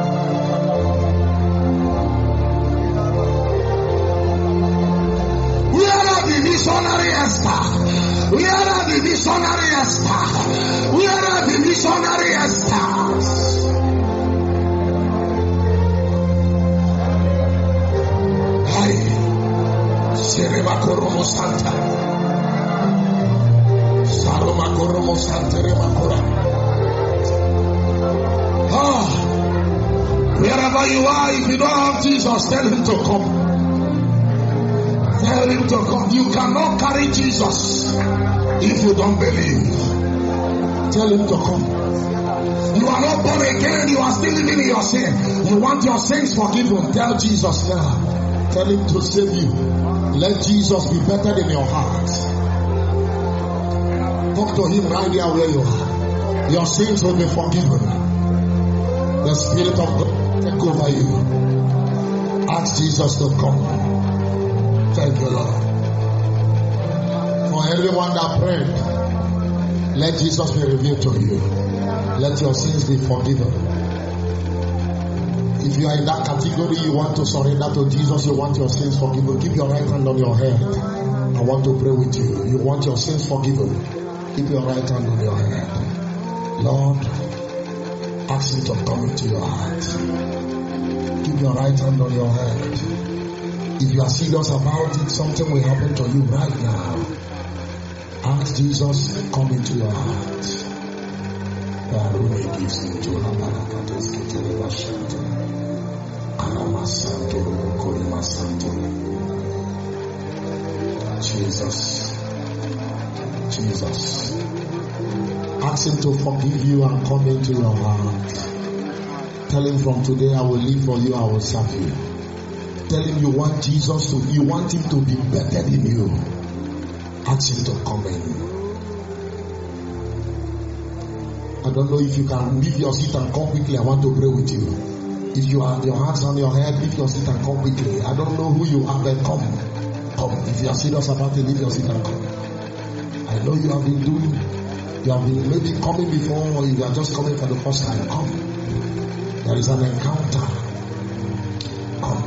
Missionary Esther. Where are the missionary Esther? Where are the missionary Esters? Hi, Seremakoromo Santa. Saromakoromo Santa Remakora. Wherever you are, if you don't have Jesus, tell him to come. Tell him to come. You cannot carry Jesus if you don't believe. Tell him to come. You are not born again. You are still living in your sin. You want your sins forgiven. Tell Jesus now. Tell him to save you. Let Jesus be better than your heart. Talk to him right there where you are. Your sins will be forgiven. The Spirit of God take over you. Ask Jesus to come. Thank you, Lord. For everyone that prayed, let Jesus be revealed to you. Let your sins be forgiven. If you are in that category, you want to surrender to Jesus, you want your sins forgiven, keep your right hand on your head. I want to pray with you. You want your sins forgiven, keep your right hand on your head. Lord, ask him to come into your heart. Keep your right hand on your head. If you are serious about it, something will happen to you right now. Ask Jesus, come into your heart. Jesus. Jesus. Ask him to forgive you and come into your heart. Tell him from today, I will live for you, I will serve you. Tell him you want Jesus to, you want him to be better than you. Ask him to come in. I don't know if you can leave your seat and come quickly. I want to pray with you. If you have your hands on your head, leave your seat and come quickly. I don't know who you are, but come. Come. If you are serious about it, leave your seat and come. I know you have been maybe coming before, or you are just coming for the first time. Come. There is an encounter. Come.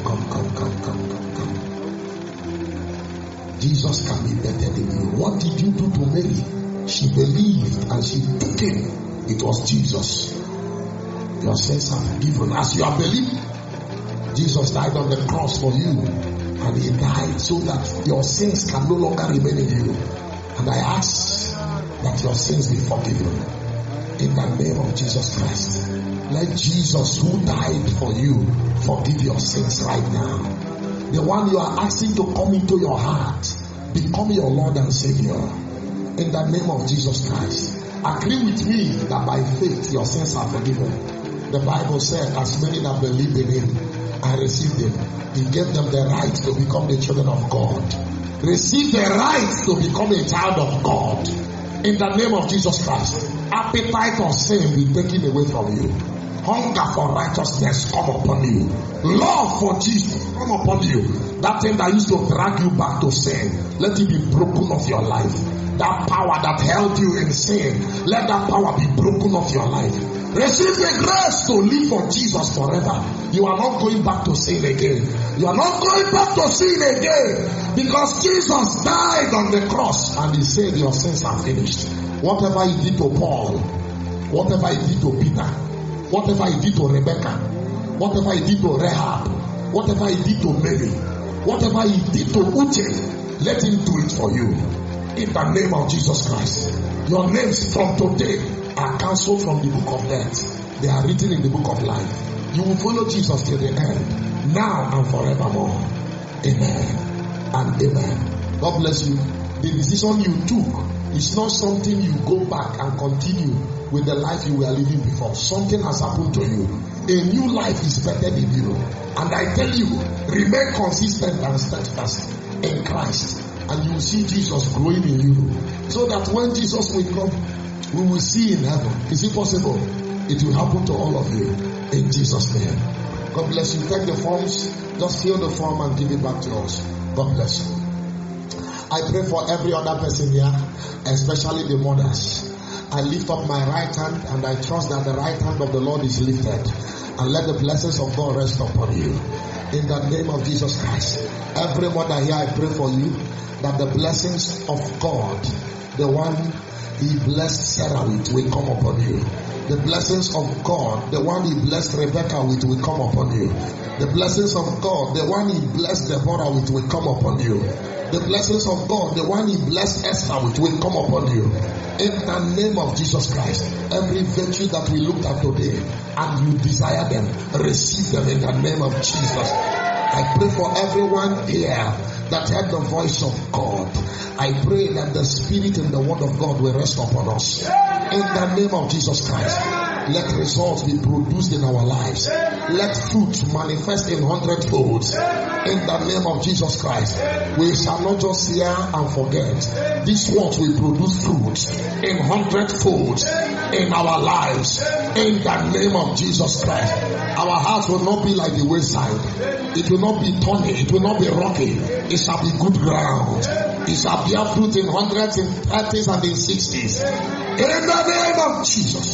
Jesus can be better than you. What did you do to Mary? She believed and she took him. It was Jesus. Your sins are forgiven. As you have believed, Jesus died on the cross for you. And he died so that your sins can no longer remain in you. And I ask that your sins be forgiven. In the name of Jesus Christ. Let Jesus, who died for you, forgive your sins right now. The one you are asking to come into your heart, become your Lord and Savior. In the name of Jesus Christ. Agree with me that by faith your sins are forgiven. The Bible said, as many that believed in him and received him, he gave them the right to become the children of God. Receive the right to become a child of God. In the name of Jesus Christ. Appetite of sin will be taken away from you. Hunger for righteousness come upon you. Love for Jesus come upon you. That thing that used to drag you back to sin, let it be broken off your life. That power that held you in sin, let that power be broken off your life. Receive the grace to live for Jesus forever. You are not going back to sin again. You are not going back to sin again, because Jesus died on the cross and he said your sins are finished. Whatever he did to Paul, whatever he did to Peter, whatever he did to Rebecca, whatever he did to Rahab, whatever he did to Mary, whatever he did to Uche, let him do it for you. In the name of Jesus Christ. Your names from today are cancelled from the book of death. They are written in the book of life. You will follow Jesus till the end, now and forevermore. Amen and amen. God bless you. The decision you took is not something you go back and continue with the life you were living before. Something has happened to you. A new life is better in you. And I tell you, remain consistent and steadfast in Christ, and you will see Jesus growing in you, so that when Jesus will come, we will see in heaven. Is it possible? It will happen to all of you in Jesus' name. God bless you. Take the forms, just fill the form and give it back to us. God bless you. I pray for every other person here, especially the mothers. I lift up my right hand and I trust that the right hand of the Lord is lifted, and let the blessings of God rest upon you in the name of Jesus Christ. Every mother here, I pray for you that the blessings of God, the one he blessed Sarah with, will come upon you. The blessings of God, the one he blessed Rebecca with, will come upon you. The blessings of God, the one he blessed Deborah with, will come upon you. The blessings of God, the one he blessed Esther with, will come upon you. In the name of Jesus Christ, every virtue that we looked at today and you desire them, receive them in the name of Jesus. I pray for everyone here that heard the voice of God. I pray that the Spirit and the Word of God will rest upon us. In the name of Jesus Christ, let results be produced in our lives. Let fruit manifest in 100-folds. In the name of Jesus Christ, we shall not just hear and forget. These words will produce fruits in 100-folds in our lives. In the name of Jesus Christ, our hearts will not be like the wayside. It will not be thorny. It will not be rocky. It shall be good ground. It shall bear fruit in 100s, in 30s, and in 60s. In the name of Jesus,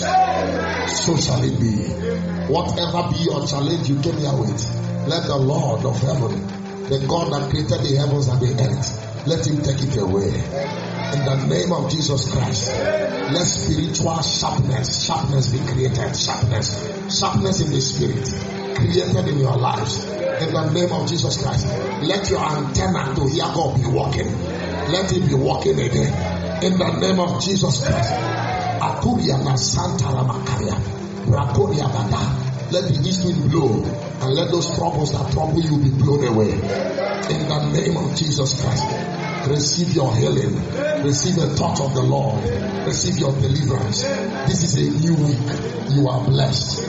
so shall it be. Whatever be your challenge you came here with, let the Lord of heaven, the God that created the heavens and the earth, let him take it away. In the name of Jesus Christ, let spiritual sharpness be created. Sharpness in the spirit, created in your lives. In the name of Jesus Christ, let your antenna to hear God be working. Let it be working again. In the name of Jesus Christ. Akuria na Santa Ramakaria. Rakoria Bada. Let the east wind blow, and let those troubles that trouble you be blown away. In the name of Jesus Christ. Receive your healing. Receive the touch of the Lord. Receive your deliverance. This is a new week. You are blessed.